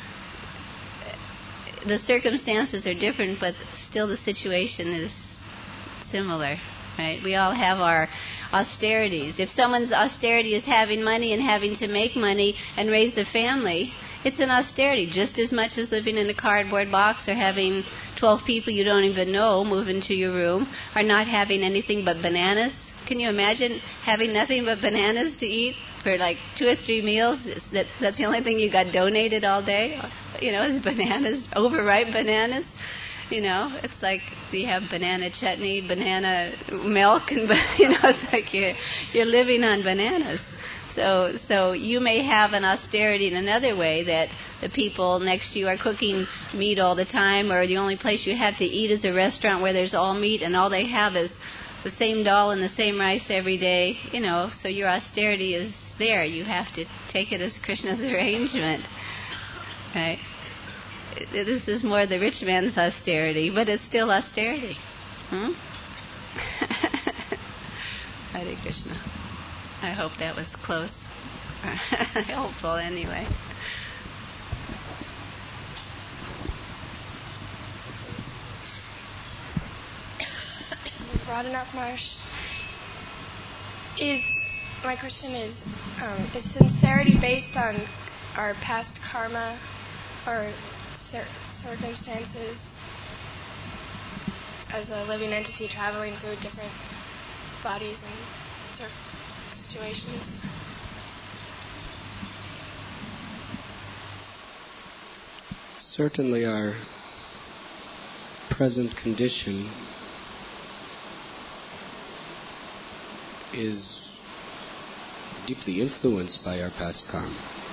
E: The circumstances are different, but still the situation is similar, right? We all have our austerities. If someone's austerity is having money and having to make money and raise a family, it's an austerity just as much as living in a cardboard box or having 12 people you don't even know move into your room or not having anything but bananas. Can you imagine having nothing but bananas to eat for like 2 or 3 meals? That's the only thing you got donated all day, you know, is bananas, overripe bananas. You know, it's like you have banana chutney, banana milk, and you know, it's like you're living on bananas. So you may have an austerity in another way that the people next to you are cooking meat all the time, or the only place you have to eat is a restaurant where there's all meat and all they have is the same dal and the same rice every day, so your austerity is there. You have to take it as Krishna's arrangement, right? This is more the rich man's austerity, but it's still austerity. Hare Krishna. I hope that was close. Helpful anyway.
J: Radhanath Maharaj, my question is sincerity based on our past karma or circumstances as a living entity traveling through different bodies and situations?
C: Certainly our present condition is deeply influenced by our past karma.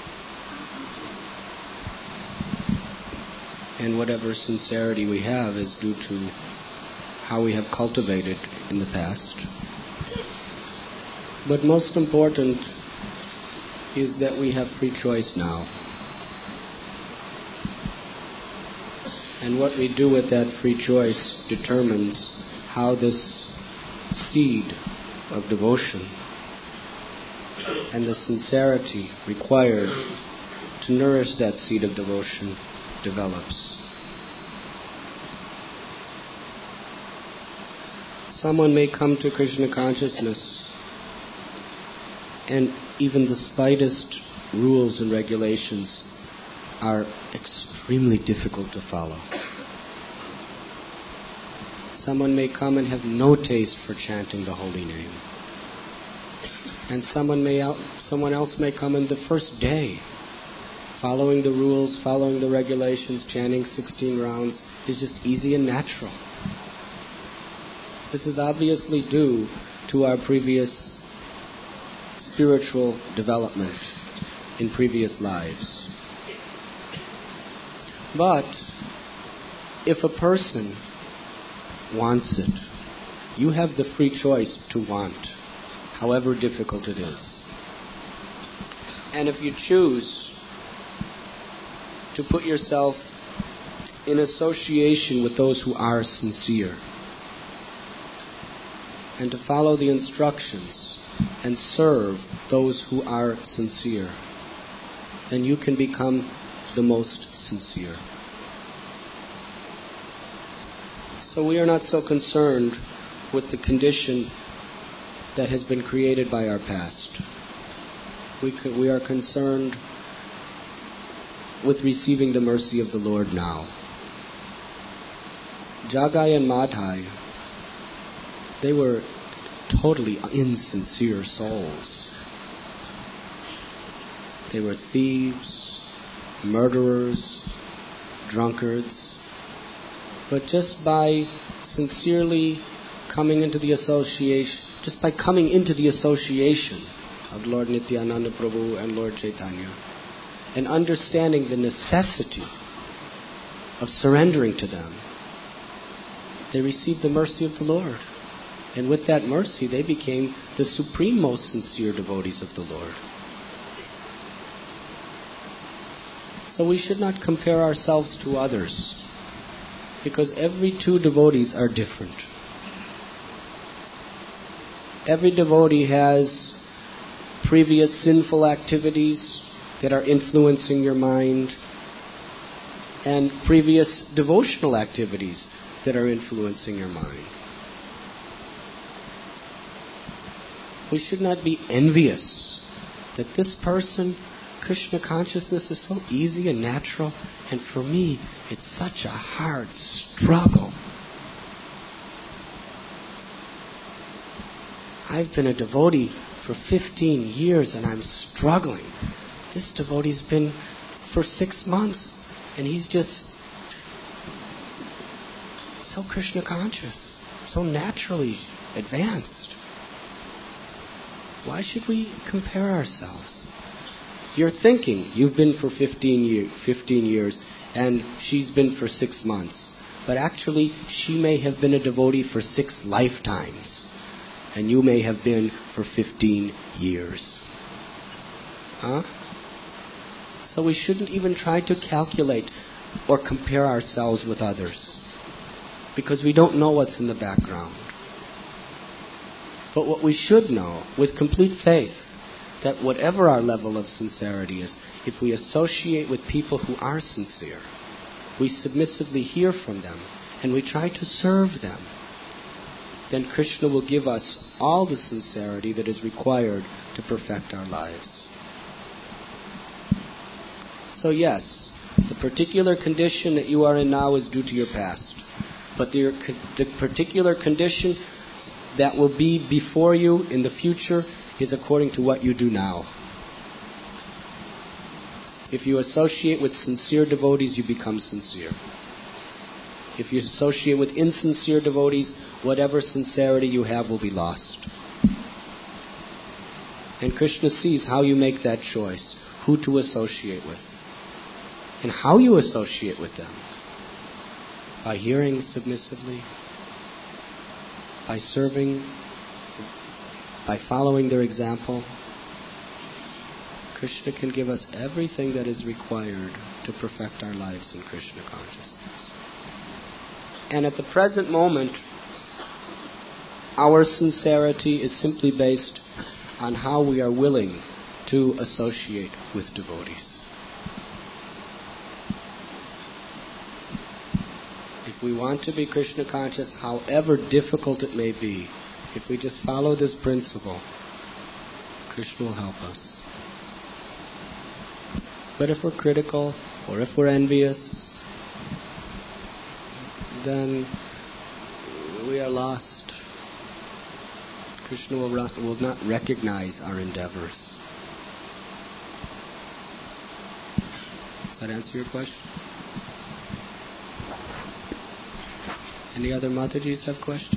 C: And whatever sincerity we have is due to how we have cultivated in the past. But most important is that we have free choice now. And what we do with that free choice determines how this seed of devotion and the sincerity required to nourish that seed of devotion develops. Someone may come to Krishna consciousness and even the slightest rules and regulations are extremely difficult to follow. Someone may come and have no taste for chanting the holy name. And someone else may come in the first day, following the rules, following the regulations, chanting 16 rounds is just easy and natural. This is obviously due to our previous spiritual development in previous lives. But if a person wants it, you have the free choice to want, however difficult it is. And if you choose to put yourself in association with those who are sincere, and to follow the instructions and serve those who are sincere, then you can become the most sincere. So we are not so concerned with the condition that has been created by our past. We are concerned with receiving the mercy of the Lord now. Jagai and Madhai, they were totally insincere souls. They were thieves, murderers, drunkards. But just by sincerely coming into the association, just by coming into the association of Lord Nityananda Prabhu and Lord Chaitanya, and understanding the necessity of surrendering to them, they received the mercy of the Lord. And with that mercy, they became the supreme most sincere devotees of the Lord. So we should not compare ourselves to others, because every two devotees are different. Every devotee has previous sinful activities that are influencing your mind, and previous devotional activities that are influencing your mind. We should not be envious that this person, Krishna consciousness is so easy and natural, and for me, it's such a hard struggle. I've been a devotee for 15 years and I'm struggling. This devotee's been for 6 months and he's just so Krishna conscious, so naturally advanced. Why should we compare ourselves? You're thinking you've been for 15 years and she's been for 6 months. But actually, she may have been a devotee for 6 lifetimes. And you may have been for 15 years. Huh? So we shouldn't even try to calculate or compare ourselves with others. Because we don't know what's in the background. But what we should know, with complete faith, that whatever our level of sincerity is, if we associate with people who are sincere, we submissively hear from them, and we try to serve them, then Krishna will give us all the sincerity that is required to perfect our lives. So yes, the particular condition that you are in now is due to your past. But the particular condition that will be before you in the future is according to what you do now. If you associate with sincere devotees, you become sincere. If you associate with insincere devotees, whatever sincerity you have will be lost. And Krishna sees how you make that choice, who to associate with, and how you associate with them. By hearing submissively, by serving, by following their example. Krishna can give us everything that is required to perfect our lives in Krishna consciousness. And at the present moment, our sincerity is simply based on how we are willing to associate with devotees. If we want to be Krishna conscious, however difficult it may be, if we just follow this principle, Krishna will help us. But if we're critical, or if we're envious, then we are lost. Krishna will not recognize our endeavors. Does that answer your question? Any other Matajis have questions?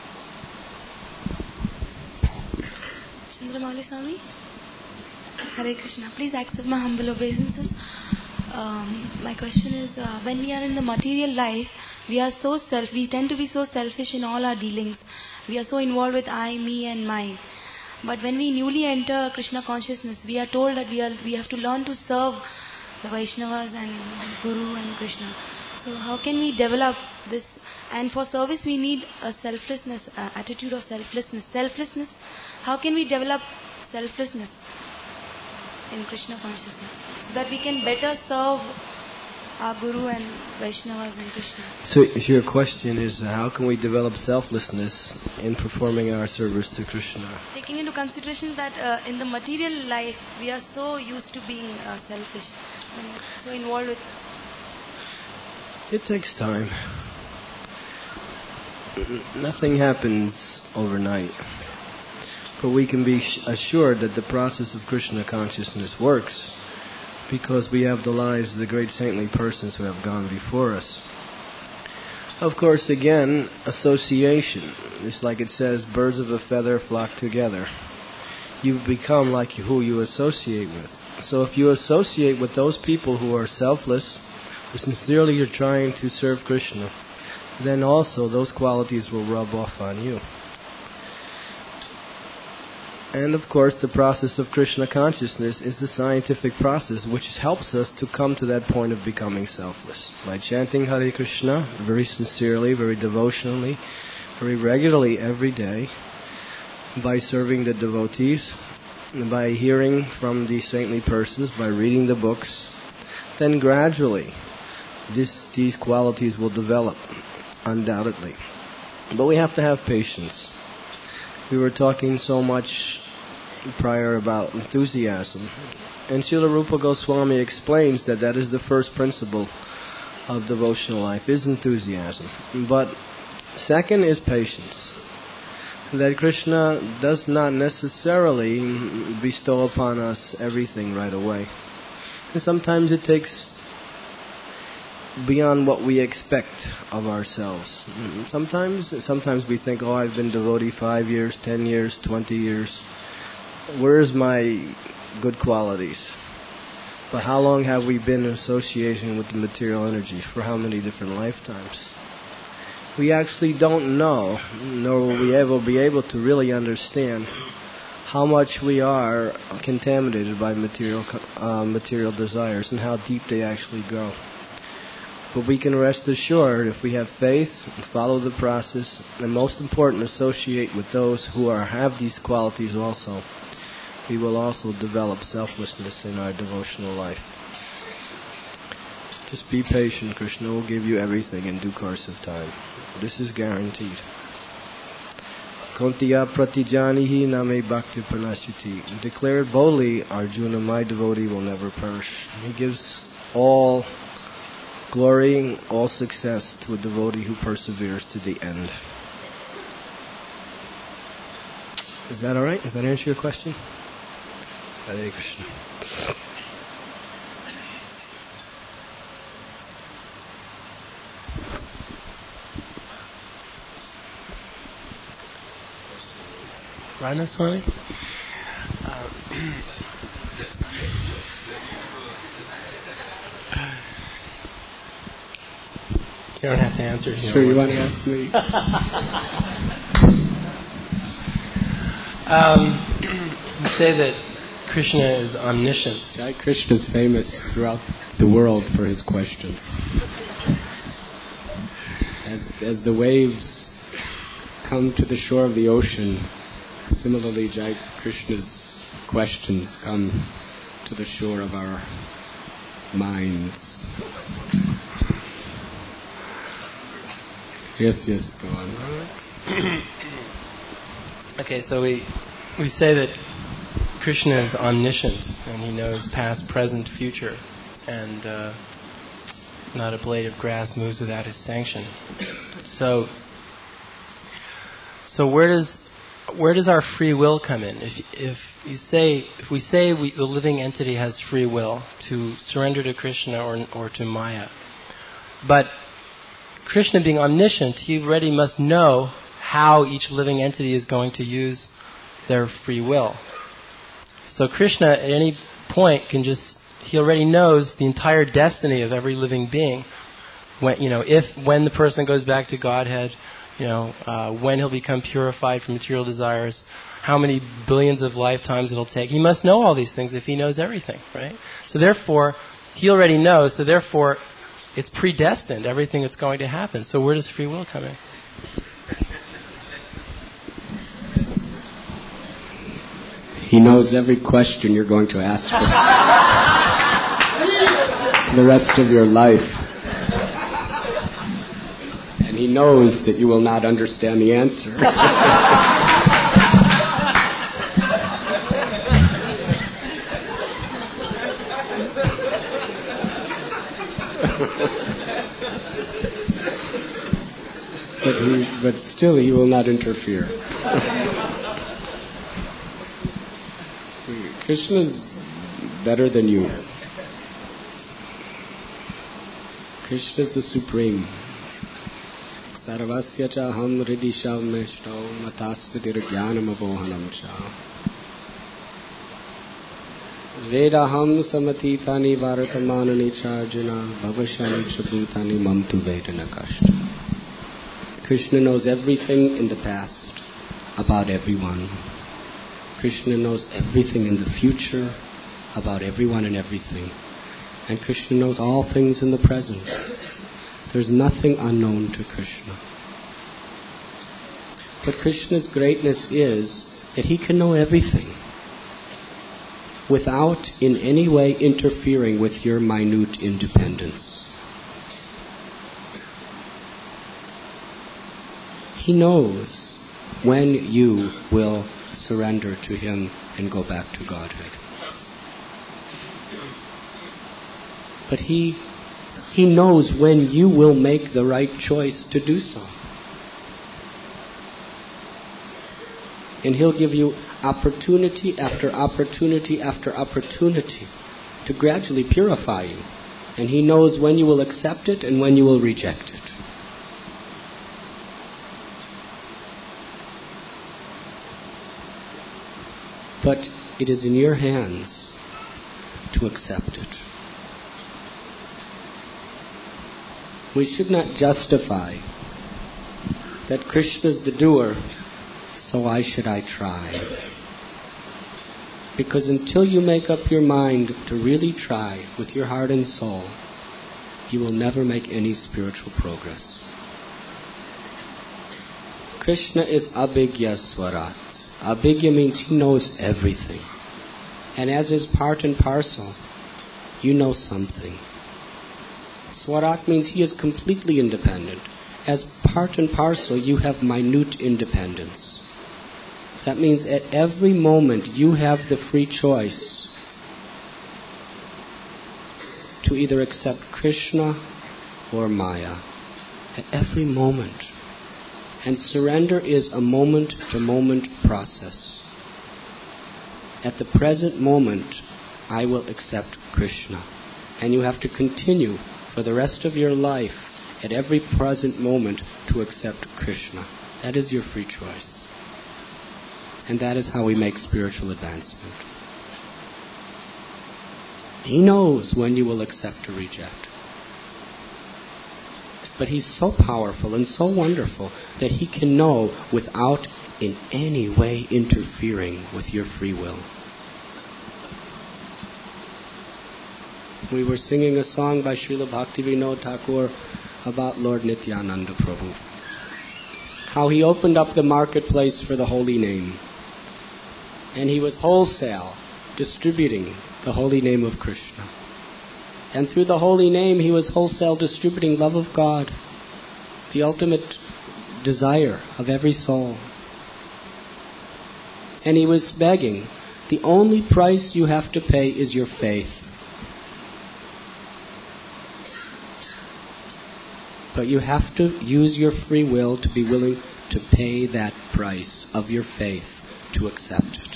K: Chandramauli Swami, Hare Krishna. Please accept my humble obeisances. My question is, when we are in the material life, we tend to be so selfish in all our dealings. We are so involved with I, me and mine. But when we newly enter Krishna consciousness, we are told that we have to learn to serve the Vaishnavas and Guru and Krishna. So how can we develop this? And for service we need a selflessness, attitude of selflessness. Selflessness, how can we develop selflessness in Krishna consciousness so that we can better serve our Guru and Vaishnavas and Krishna?
L: So your question is, how can we develop selflessness in performing our service to Krishna?
K: Taking into consideration that in the material life we are so used to being selfish, so involved with.
L: It takes time. Nothing happens overnight. But we can be assured that the process of Krishna consciousness works because we have the lives of the great saintly persons who have gone before us. Of course, again, association. It's like it says, birds of a feather flock together. You become like who you associate with. So if you associate with those people who are selfless, who sincerely are trying to serve Krishna, then also those qualities will rub off on you. And of course, the process of Krishna consciousness is a scientific process which helps us to come to that point of becoming selfless. By chanting Hare Krishna very sincerely, very devotionally, very regularly every day, by serving the devotees, by hearing from the saintly persons, by reading the books, then gradually these qualities will develop, undoubtedly. But we have to have patience. We were talking so much prior about enthusiasm. And Srila Rupa Goswami explains that is the first principle of devotional life, is enthusiasm. But second is patience. That Krishna does not necessarily bestow upon us everything right away. And sometimes it takes beyond what we expect of ourselves. Sometimes we think, I've been devotee 5 years, 10 years, 20 years. Where's my good qualities? But how long have we been in association with the material energy? For how many different lifetimes? We actually don't know, nor will we ever be able to really understand how much we are contaminated by material desires and how deep they actually go. But we can rest assured, if we have faith and follow the process, and most important, associate with those who have these qualities also, we will also develop selflessness in our devotional life. Just be patient. Krishna will give you everything in due course of time. This is guaranteed. Kontiya pratijanihi name bhakti pranashiti. Declare it boldly, Arjuna, my devotee will never perish. He gives all glory, all success to a devotee who perseveres to the end. Is that alright? Does that answer your question? Hare Krishna.
M: Radha Swami? You don't have to answer.
C: Sure, you want to ask me?
M: You say that Krishna is omniscient.
C: Jai Krishna is famous throughout the world for his questions. As the waves come to the shore of the ocean, similarly Jai Krishna's questions come to the shore of our minds. Yes, go on.
M: Okay, so we say that Krishna is omniscient and he knows past, present, future, and not a blade of grass moves without his sanction. So where does our free will come in? If we say the living entity has free will to surrender to Krishna or to Maya, but Krishna being omniscient, he already must know how each living entity is going to use their free will. So Krishna at any point he already knows the entire destiny of every living being. When the person goes back to Godhead, when he'll become purified from material desires, how many billions of lifetimes it'll take. He must know all these things if he knows everything, right? So therefore, he already knows, so therefore it's predestined, everything that's going to happen. So where does free will come in?
C: He knows every question you're going to ask for the rest of your life. And he knows that you will not understand the answer. But still he will not interfere. Krishna is better than you. Krishna is the supreme. Sarvasya cha ham hridishav meshtav matasvitir jnanam avohanam cha. Vedaham samatitani varatamanani cha arjuna bhavashani cha bhutani mamtu vedana kashta. Krishna knows everything in the past about everyone. Krishna knows everything in the future about everyone and everything. And Krishna knows all things in the present. There's nothing unknown to Krishna. But Krishna's greatness is that he can know everything without in any way interfering with your minute independence. He knows when you will surrender to him and go back to Godhead. But he knows when you will make the right choice to do so. And he'll give you opportunity after opportunity after opportunity to gradually purify you. And he knows when you will accept it and when you will reject it. But it is in your hands to accept it. We should not justify that Krishna is the doer, so why should I try? Because until you make up your mind to really try with your heart and soul, you will never make any spiritual progress. Krishna is Abhigya Swarat. Abhigya means he knows everything. And as is part and parcel, you know something. Swarat means he is completely independent. As part and parcel, you have minute independence. That means at every moment you have the free choice to either accept Krishna or Maya. At every moment. And surrender is a moment-to-moment process. At the present moment, I will accept Krishna. And you have to continue for the rest of your life, at every present moment, to accept Krishna. That is your free choice. And that is how we make spiritual advancement. He knows when you will accept or reject. But He's so powerful and so wonderful that He can know without in any way interfering with your free will. We were singing a song by Srila Bhaktivinoda Thakur about Lord Nityananda Prabhu. How he opened up the marketplace for the holy name. And he was wholesale distributing the holy name of Krishna. And through the holy name he was wholesale distributing love of God, the ultimate desire of every soul. And he was begging, the only price you have to pay is your faith. But you have to use your free will to be willing to pay that price of your faith to accept it.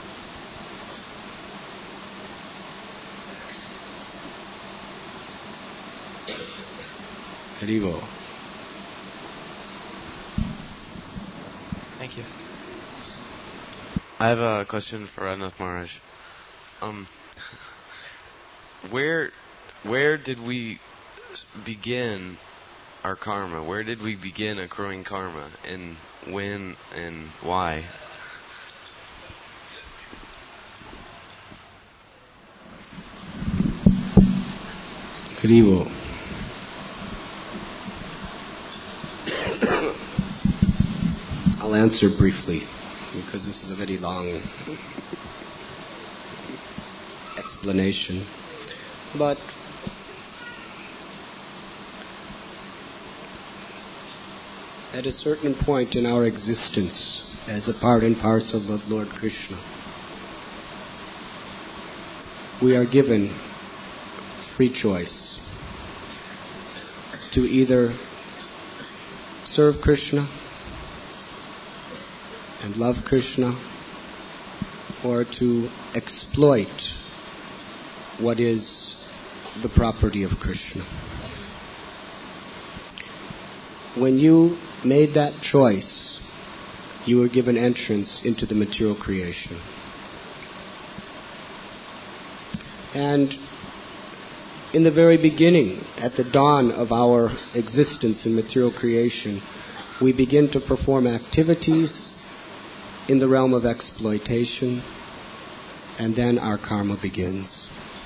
C: Haribo.
N: Thank you. I have a question for Adnath Maharaj. Where did we begin our karma? Where did we begin accruing karma? And when and why?
C: Haribo. I'll answer briefly because this is a very long explanation. But at a certain point in our existence as a part and parcel of Lord Krishna, we are given free choice to either serve Krishna and love Krishna, or to exploit what is the property of Krishna. When you made that choice, you were given entrance into the material creation. And in the very beginning, at the dawn of our existence in material creation, we begin to perform activities in the realm of exploitation, and then our karma begins.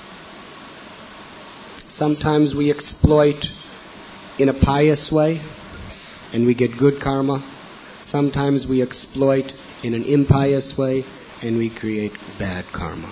C: Sometimes we exploit in a pious way, and we get good karma. Sometimes we exploit in an impious way, and we create bad karma.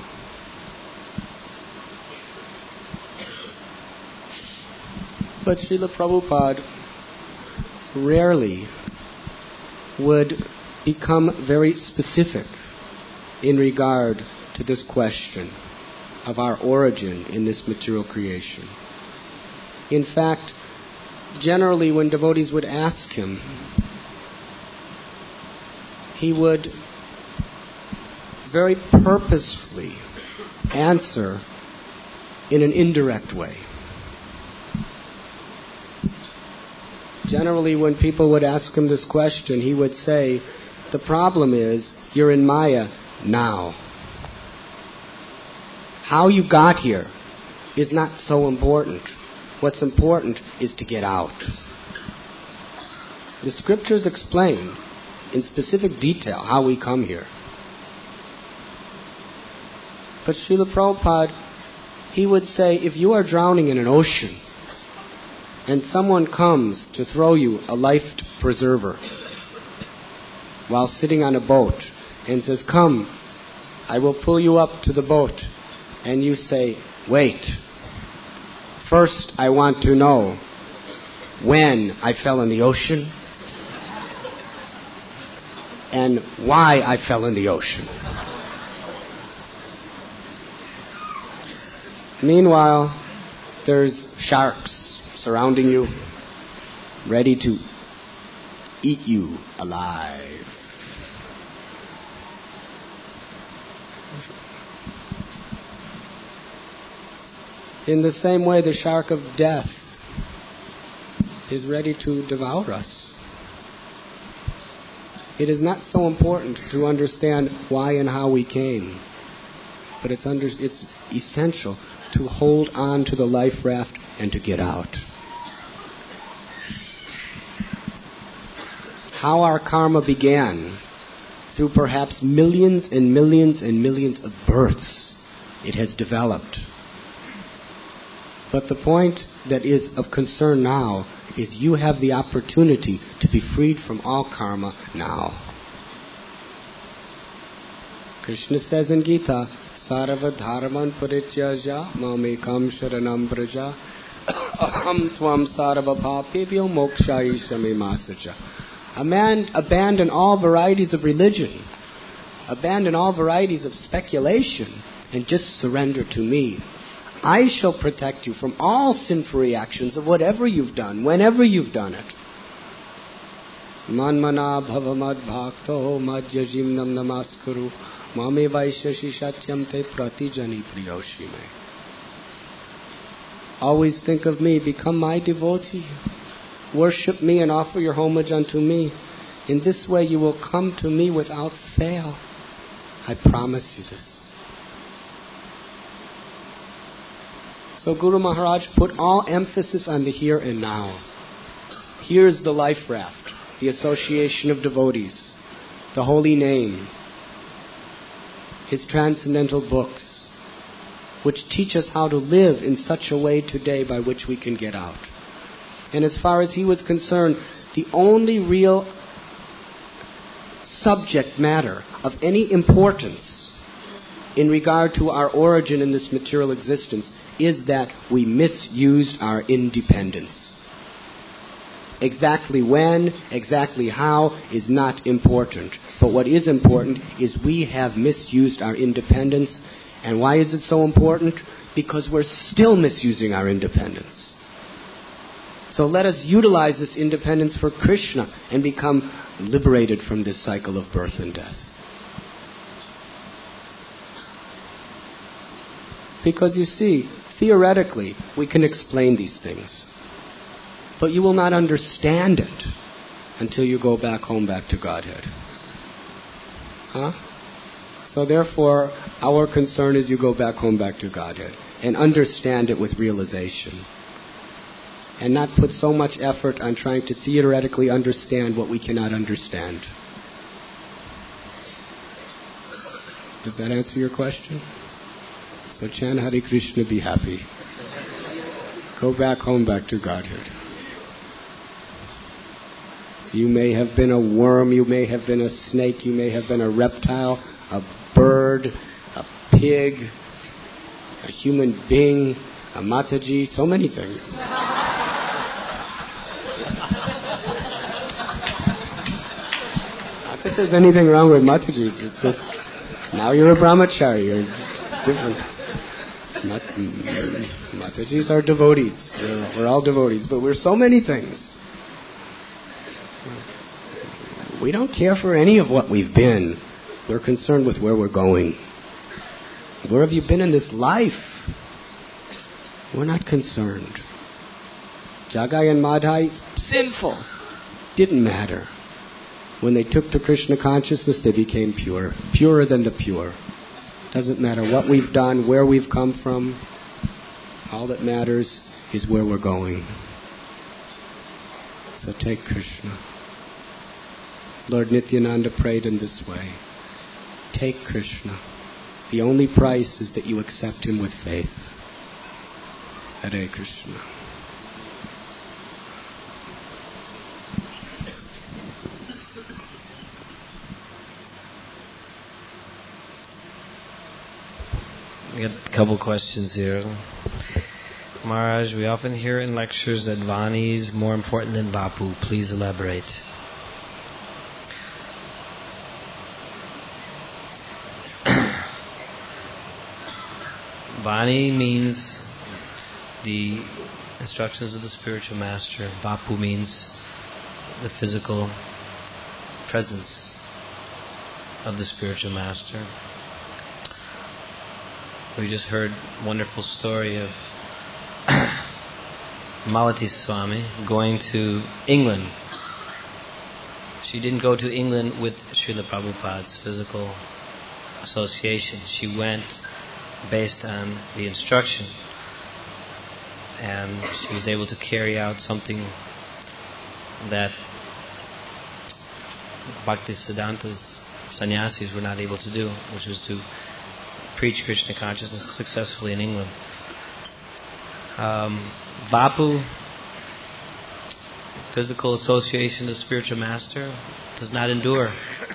C: But Srila Prabhupada rarely would become very specific in regard to this question of our origin in this material creation. In fact, generally when devotees would ask him, he would very purposefully answer in an indirect way. Generally, when people would ask him this question, he would say, the problem is, you're in Maya now. How you got here is not so important. What's important is to get out. The scriptures explain in specific detail how we come here. But Srila Prabhupada, he would say, if you are drowning in an ocean and someone comes to throw you a life preserver while sitting on a boat and says, come, I will pull you up to the boat, and you say, wait, first I want to know when I fell in the ocean and why I fell in the ocean. Meanwhile, there's sharks surrounding you, ready to eat you alive. In the same way, the shark of death is ready to devour us. It is not so important to understand why and how we came, but it's essential to hold on to the life raft and to get out. How our karma began, through perhaps millions and millions and millions of births, it has developed. But the point that is of concern now is you have the opportunity to be freed from all karma now. Krishna says in Gita, Sarva dharman parityaja mamekam sharanam braja aham tvam sarva papevyo mokshayishame masaja. A man abandon all varieties of religion, abandon all varieties of speculation, and just surrender to me. I shall protect you from all sinful reactions of whatever you've done, whenever you've done it. Manmana bhavamad bhakto madhyajimnam namaskuru mame vaishashi satyam te pratijani priyoshime. Always think of me, become my devotee. Worship me and offer your homage unto me. In this way you will come to me without fail. I promise you this. So Guru Maharaj put all emphasis on the here and now. Here's the life raft, the association of devotees, the holy name, his transcendental books, which teach us how to live in such a way today by which we can get out. And as far as he was concerned, the only real subject matter of any importance in regard to our origin in this material existence is that we misused our independence. Exactly when, exactly how is not important. But what is important is we have misused our independence. And why is it so important? Because we're still misusing our independence. So let us utilize this independence for Krishna and become liberated from this cycle of birth and death. Because you see, theoretically, we can explain these things. But you will not understand it until you go back home, back to Godhead. So therefore, our concern is you go back home, back to Godhead, and understand it with realization. And not put so much effort on trying to theoretically understand what we cannot understand. Does that answer your question? So chant Hare Krishna, be happy. Go back home, back to Godhead. You may have been a worm, you may have been a snake, you may have been a reptile, a bird, a pig, a human being, a Mataji, so many things. Not that there's anything wrong with Matajis, it's just, now you're a brahmachari, it's different. Matajis are devotees. We're all devotees, but we're so many things. We don't care for any of what we've been. We're concerned with where we're going. Where have you been in this life? We're not concerned. Jagai and Madhai, sinful. Didn't matter. When they took to Krishna consciousness, they became pure. Purer than the pure. Doesn't matter what we've done, where we've come from. All that matters is where we're going. So take Krishna. Lord Nityananda prayed in this way. Take Krishna. The only price is that you accept him with faith. Hare Krishna.
B: We got a couple questions here. Maharaj, we often hear in lectures that Vani is more important than Vapu. Please elaborate. Vani means the instructions of the spiritual master. Vapu means the physical presence of the spiritual master. We just heard a wonderful story of Malati Swami going to England. She didn't go to England with Srila Prabhupada's physical association. She went based on the instruction, and she was able to carry out something that Bhaktisiddhanta's sannyasis were not able to do, which was to preach Krishna consciousness successfully in England. Vapu, physical association to the spiritual master, does not endure.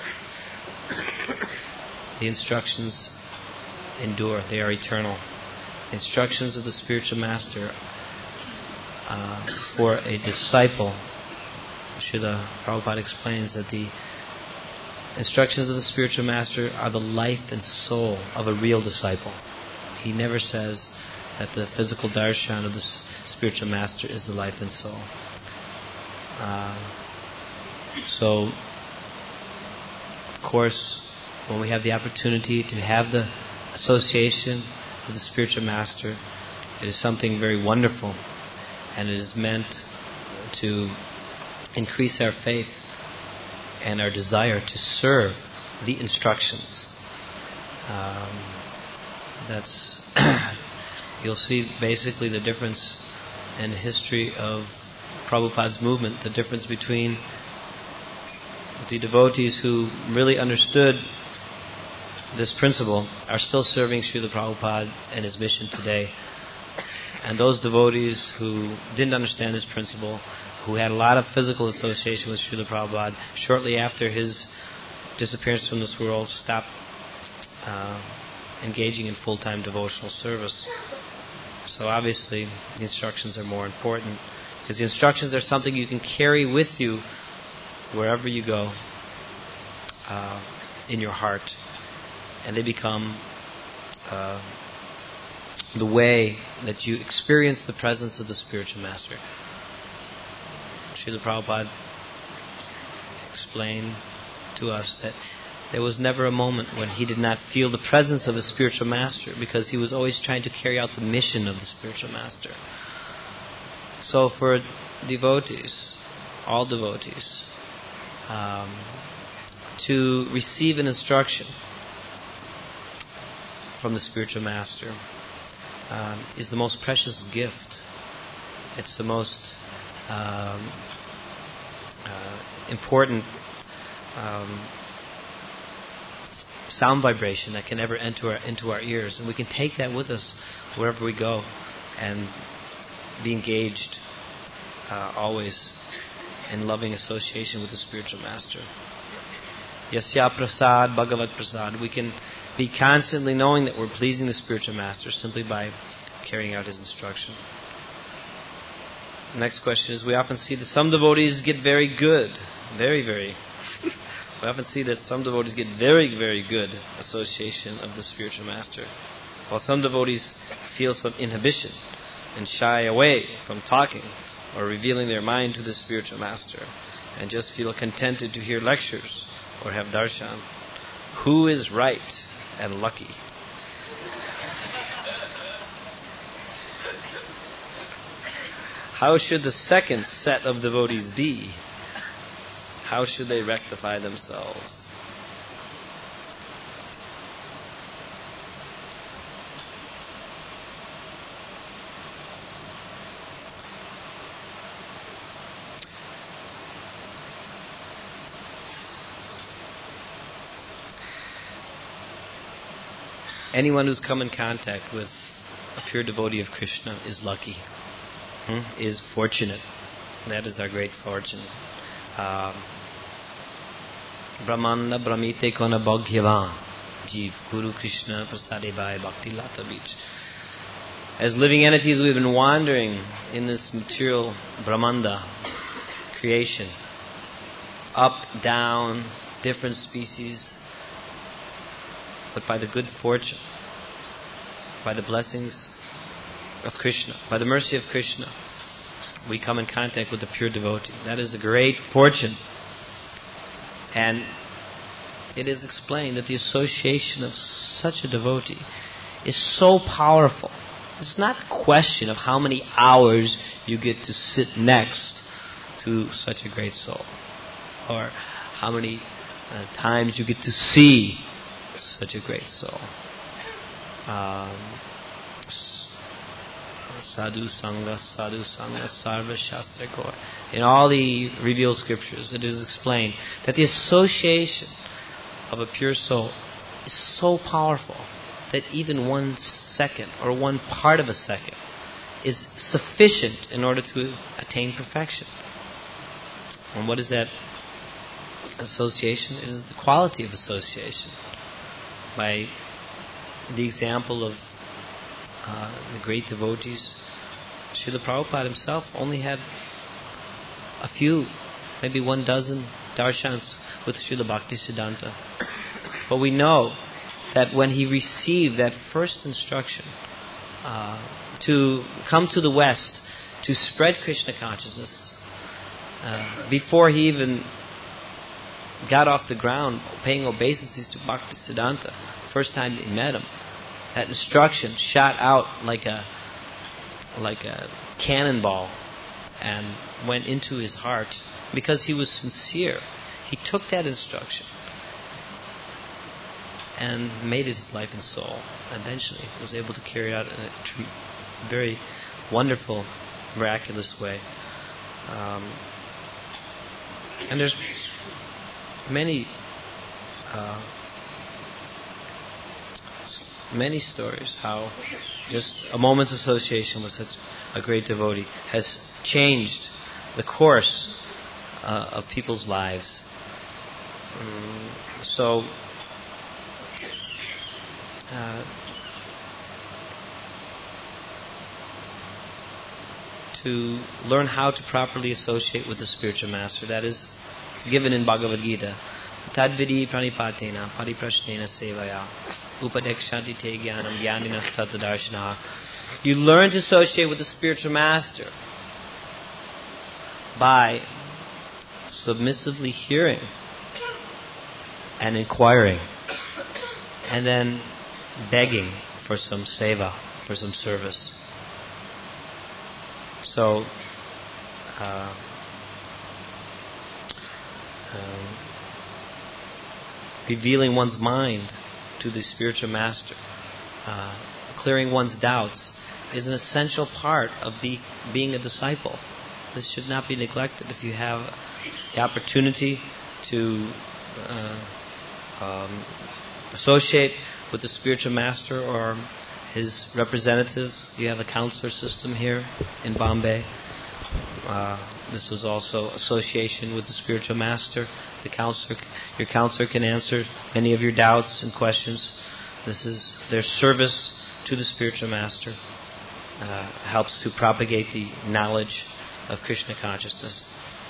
B: The instructions endure. They are eternal. The instructions of the spiritual master for a disciple, Srila Prabhupada explains that the instructions of the spiritual master are the life and soul of a real disciple. He never says that the physical darshan of the spiritual master is the life and soul. So, of course, when we have the opportunity to have the association of the spiritual master, it is something very wonderful, and it is meant to increase our faith and our desire to serve the instructions. That's you'll see basically the difference in the history of Prabhupada's movement, the difference between the devotees who really understood this principle are still serving Srila Prabhupada and his mission today. And those devotees who didn't understand this principle, who had a lot of physical association with Srila Prabhupada, shortly after his disappearance from this world, stopped engaging in full-time devotional service. So obviously the instructions are more important, because the instructions are something you can carry with you wherever you go in your heart, and they become the way that you experience the presence of the spiritual master. Srila Prabhupada explained to us that there was never a moment when he did not feel the presence of the spiritual master, because he was always trying to carry out the mission of the spiritual master. So for devotees, all devotees, to receive an instruction from the spiritual master is the most precious gift. It's the most important sound vibration that can ever enter into our ears, and we can take that with us wherever we go and be engaged always in loving association with the spiritual master. Yasya prasad bhagavat prasad. We can be constantly knowing that we're pleasing the spiritual master simply by carrying out his instruction. The next question is, we often see that some devotees get very good, very we often see that some devotees get very, very good association of the spiritual master, while some devotees feel some inhibition and shy away from talking or revealing their mind to the spiritual master, and just feel contented to hear lectures or have darshan. Who is right and lucky? How should the second set of devotees be? How should they rectify themselves? anyone who's come in contact with a pure devotee of Krishna is lucky, is fortunate. That is our great fortune. Brahmanda Brahmite Kona Bhagyavan Jeev Guru Krishna Prasade Bhai Bhakti Lata Beach. As living entities, we've been wandering in this material Brahmanda creation, up, down, different species, but by the good fortune, by the blessings of Krishna, by the mercy of Krishna, we come in contact with a pure devotee. That is a great fortune. And it is explained that the association of such a devotee is so powerful. It's not a question of how many hours you get to sit next to such a great soul, or how many times you get to see such a great soul. Sadhu Sangha, Sarva Shastra Kor. In all the revealed scriptures, it is explained that the association of a pure soul is so powerful that even 1 second or 1 part of a second is sufficient in order to attain perfection. And what is that association? It is the quality of association. By the example of the great devotees, Srila Prabhupada himself only had a few, maybe 12 darshans with Srila Bhaktisiddhanta. But we know that when he received that first instruction to come to the West to spread Krishna consciousness, before he even got off the ground paying obeisances to Bhaktisiddhanta, first time he met him, that instruction shot out like a cannonball and went into his heart. Because he was sincere, he took that instruction and made it his life and soul. Eventually was able to carry out in a very wonderful, miraculous way. And there's many stories how just a moment's association with such a great devotee has changed the course of people's lives. To learn how to properly associate with the spiritual master, that is given in Bhagavad Gita. Tadvidi pranipatena pariprashnena sevaya upadekshanti te jnanam jnaninas tattadarshana. You learn to associate with the spiritual master by submissively hearing and inquiring, and then begging for some seva, for some service. So, revealing one's mind to the spiritual master, clearing one's doubts, is an essential part of being a disciple. This should not be neglected. If you have the opportunity to associate with the spiritual master or his representatives, you have a counselor system here in Bombay. This is also association with the spiritual master. Your counselor can answer many of your doubts and questions. This is their service to the spiritual master. Helps to propagate the knowledge of Krishna consciousness.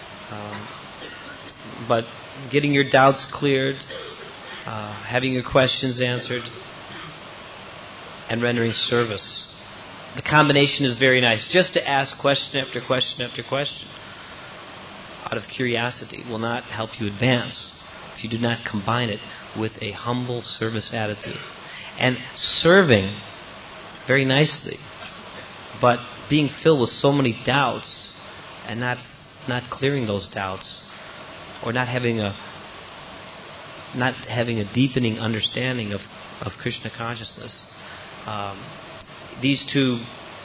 B: But getting your doubts cleared, having your questions answered, and rendering service. The combination is very nice. Just to ask question after question after question out of curiosity will not help you advance if you do not combine it with a humble service attitude. And serving very nicely, but being filled with so many doubts and not clearing those doubts, or not having a deepening understanding of Krishna consciousness. These two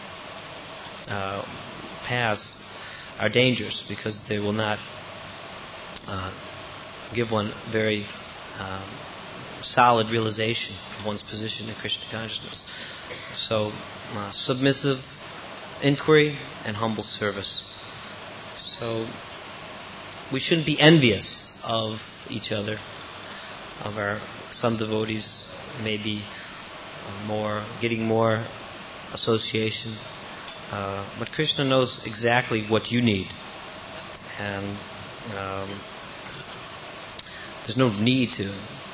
B: paths are dangerous because they will not give one very solid realization of one's position in Krishna consciousness. So, submissive inquiry and humble service. So, we shouldn't be envious of each other, of some devotees maybe getting more association. But Krishna knows exactly what you need. And there's no need to.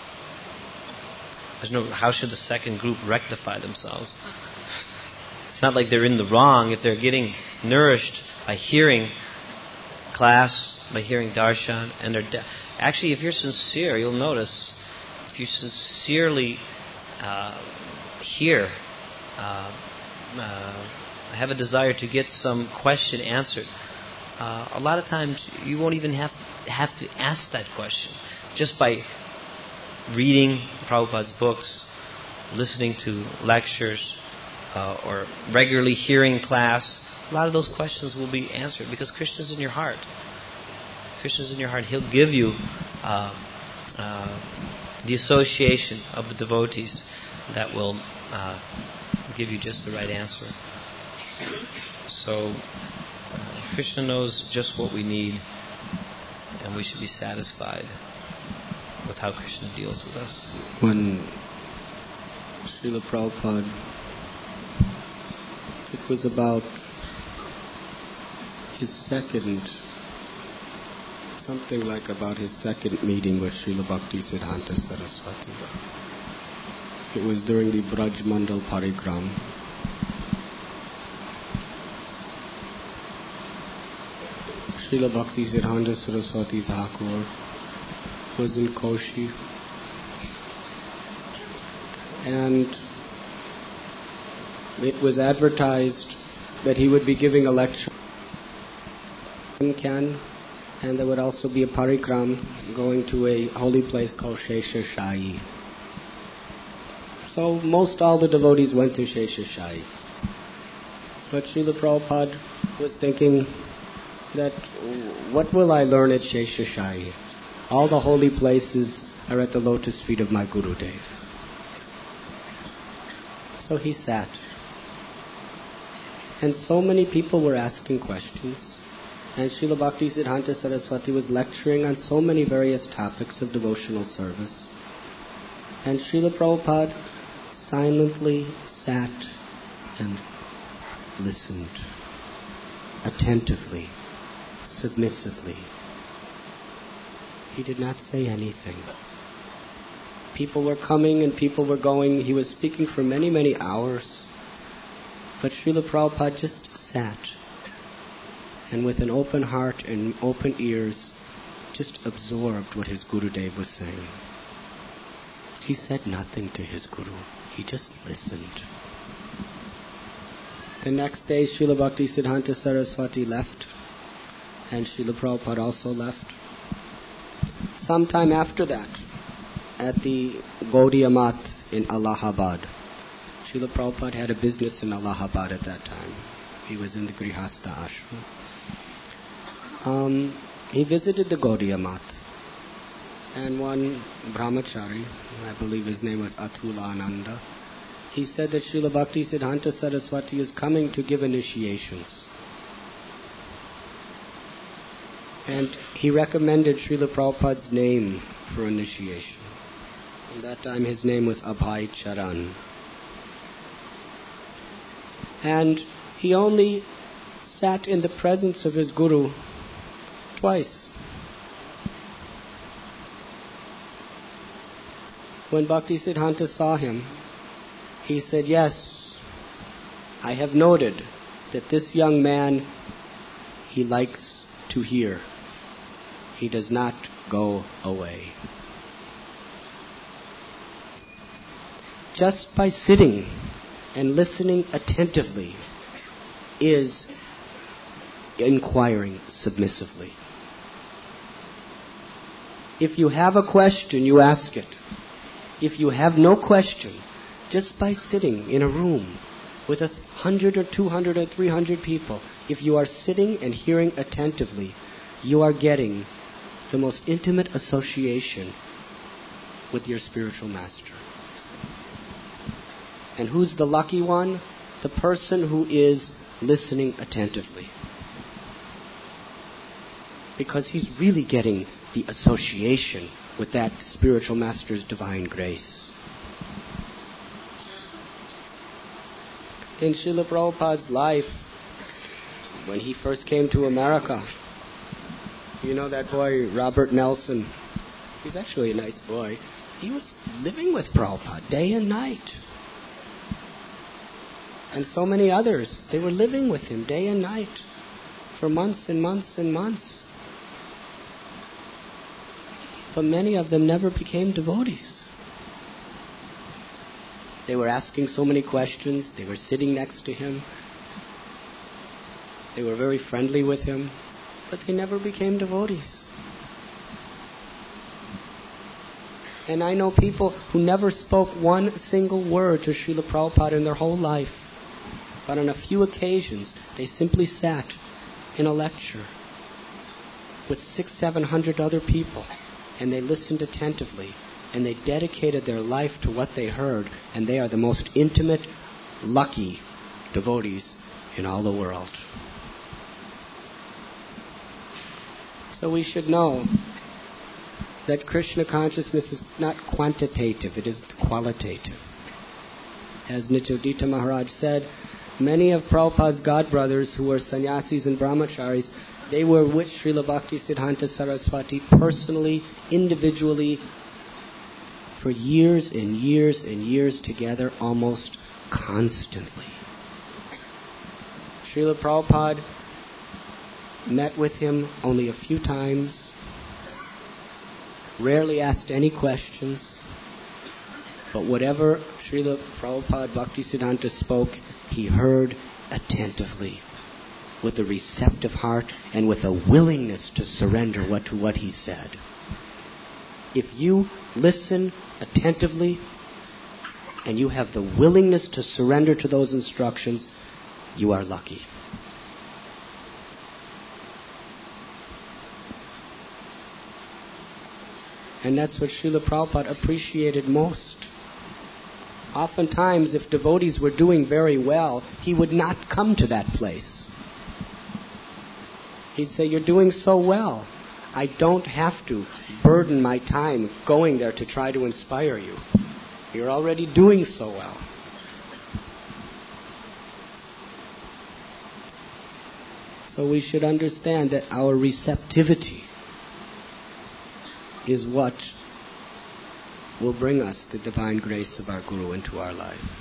B: How should the second group rectify themselves? It's not like they're in the wrong if they're getting nourished by hearing class, by hearing darshan, and actually, if you're sincere, you'll notice if you sincerely have a desire to get some question answered, a lot of times you won't even have to ask that question. Just by reading Prabhupada's books, listening to lectures, or regularly hearing class, a lot of those questions will be answered because Krishna's in your heart. Krishna's in your heart. He'll give you the association of the devotees that will give you just the right answer. So Krishna knows just what we need, and we should be satisfied with how Krishna deals with us.
C: When Srila Prabhupada, it was about his second meeting with Srila Bhaktisiddhanta Saraswati. It was during the Braj Mandal Parigram. Srila Bhaktisiddhanta Saraswati Thakur was in Koshi, and it was advertised that he would be giving a lecture in Can, and there would also be a parikram going to a holy place called Sheshashayi. So most all the devotees went to Sheshashayi. But Srila Prabhupada was thinking that what will I learn at Sheshashayi? All the holy places are at the lotus feet of my Gurudev. So he sat. And so many people were asking questions. And Srila Bhaktisiddhanta Saraswati was lecturing on so many various topics of devotional service. And Srila Prabhupada silently sat and listened attentively, submissively. He did not say anything. People were coming and people were going. He was speaking for many, many hours. But Srila Prabhupada just sat, and with an open heart and open ears, just absorbed what his Gurudev was saying. He said nothing to his Guru. He just listened. The next day, Srila Bhaktisiddhanta Saraswati left, and Srila Prabhupada also left. Sometime after that, at the Gaudiya Math in Allahabad, Srila Prabhupada had a business in Allahabad at that time. He was in the Grihastha ashram. He visited the Gaudiya Math, and one brahmachari, I believe his name was Atula Ananda, he said that Srila Bhaktisiddhanta Saraswati is coming to give initiations. And he recommended Srila Prabhupada's name for initiation. At that time his name was Abhay Charan. And he only sat in the presence of his Guru twice. When Bhaktisiddhanta saw him, he said, "Yes, I have noted that this young man, he likes to hear. He does not go away." Just by sitting and listening attentively is inquiring submissively. If you have a question, you ask it. If you have no question, just by sitting in a room with 100 or 200 or 300 people, if you are sitting and hearing attentively, you are getting the most intimate association with your spiritual master. And who's the lucky one? The person who is listening attentively. Because he's really getting the association with that spiritual master's divine grace. In Srila Prabhupada's life, when he first came to America, you know that boy Robert Nelson? He's actually a nice boy. He was living with Prabhupada day and night. And so many others, they were living with him day and night for months and months and months. But many of them never became devotees. They were asking so many questions. They were sitting next to him. They were very friendly with him. But they never became devotees. And I know people who never spoke one single word to Srila Prabhupada in their whole life. But on a few occasions, they simply sat in a lecture with 600-700 other people. And they listened attentively. And they dedicated their life to what they heard. And they are the most intimate, lucky devotees in all the world. So we should know that Krishna consciousness is not quantitative, it is qualitative. As Nityodita Maharaj said, many of Prabhupada's godbrothers who were sannyasis and brahmacharis, they were with Srila Bhaktisiddhanta Saraswati personally, individually, for years and years and years together, almost constantly. Srila Prabhupada met with him only a few times, rarely asked any questions, but whatever Srila Prabhupada Bhaktisiddhanta spoke, he heard attentively, with a receptive heart and with a willingness to surrender to what he said. If you listen attentively and you have the willingness to surrender to those instructions, you are lucky. And that's what Srila Prabhupada appreciated most. Oftentimes, if devotees were doing very well, he would not come to that place. He'd say, "You're doing so well. I don't have to burden my time going there to try to inspire you. You're already doing so well." So we should understand that our receptivity is what will bring us the divine grace of our Guru into our life.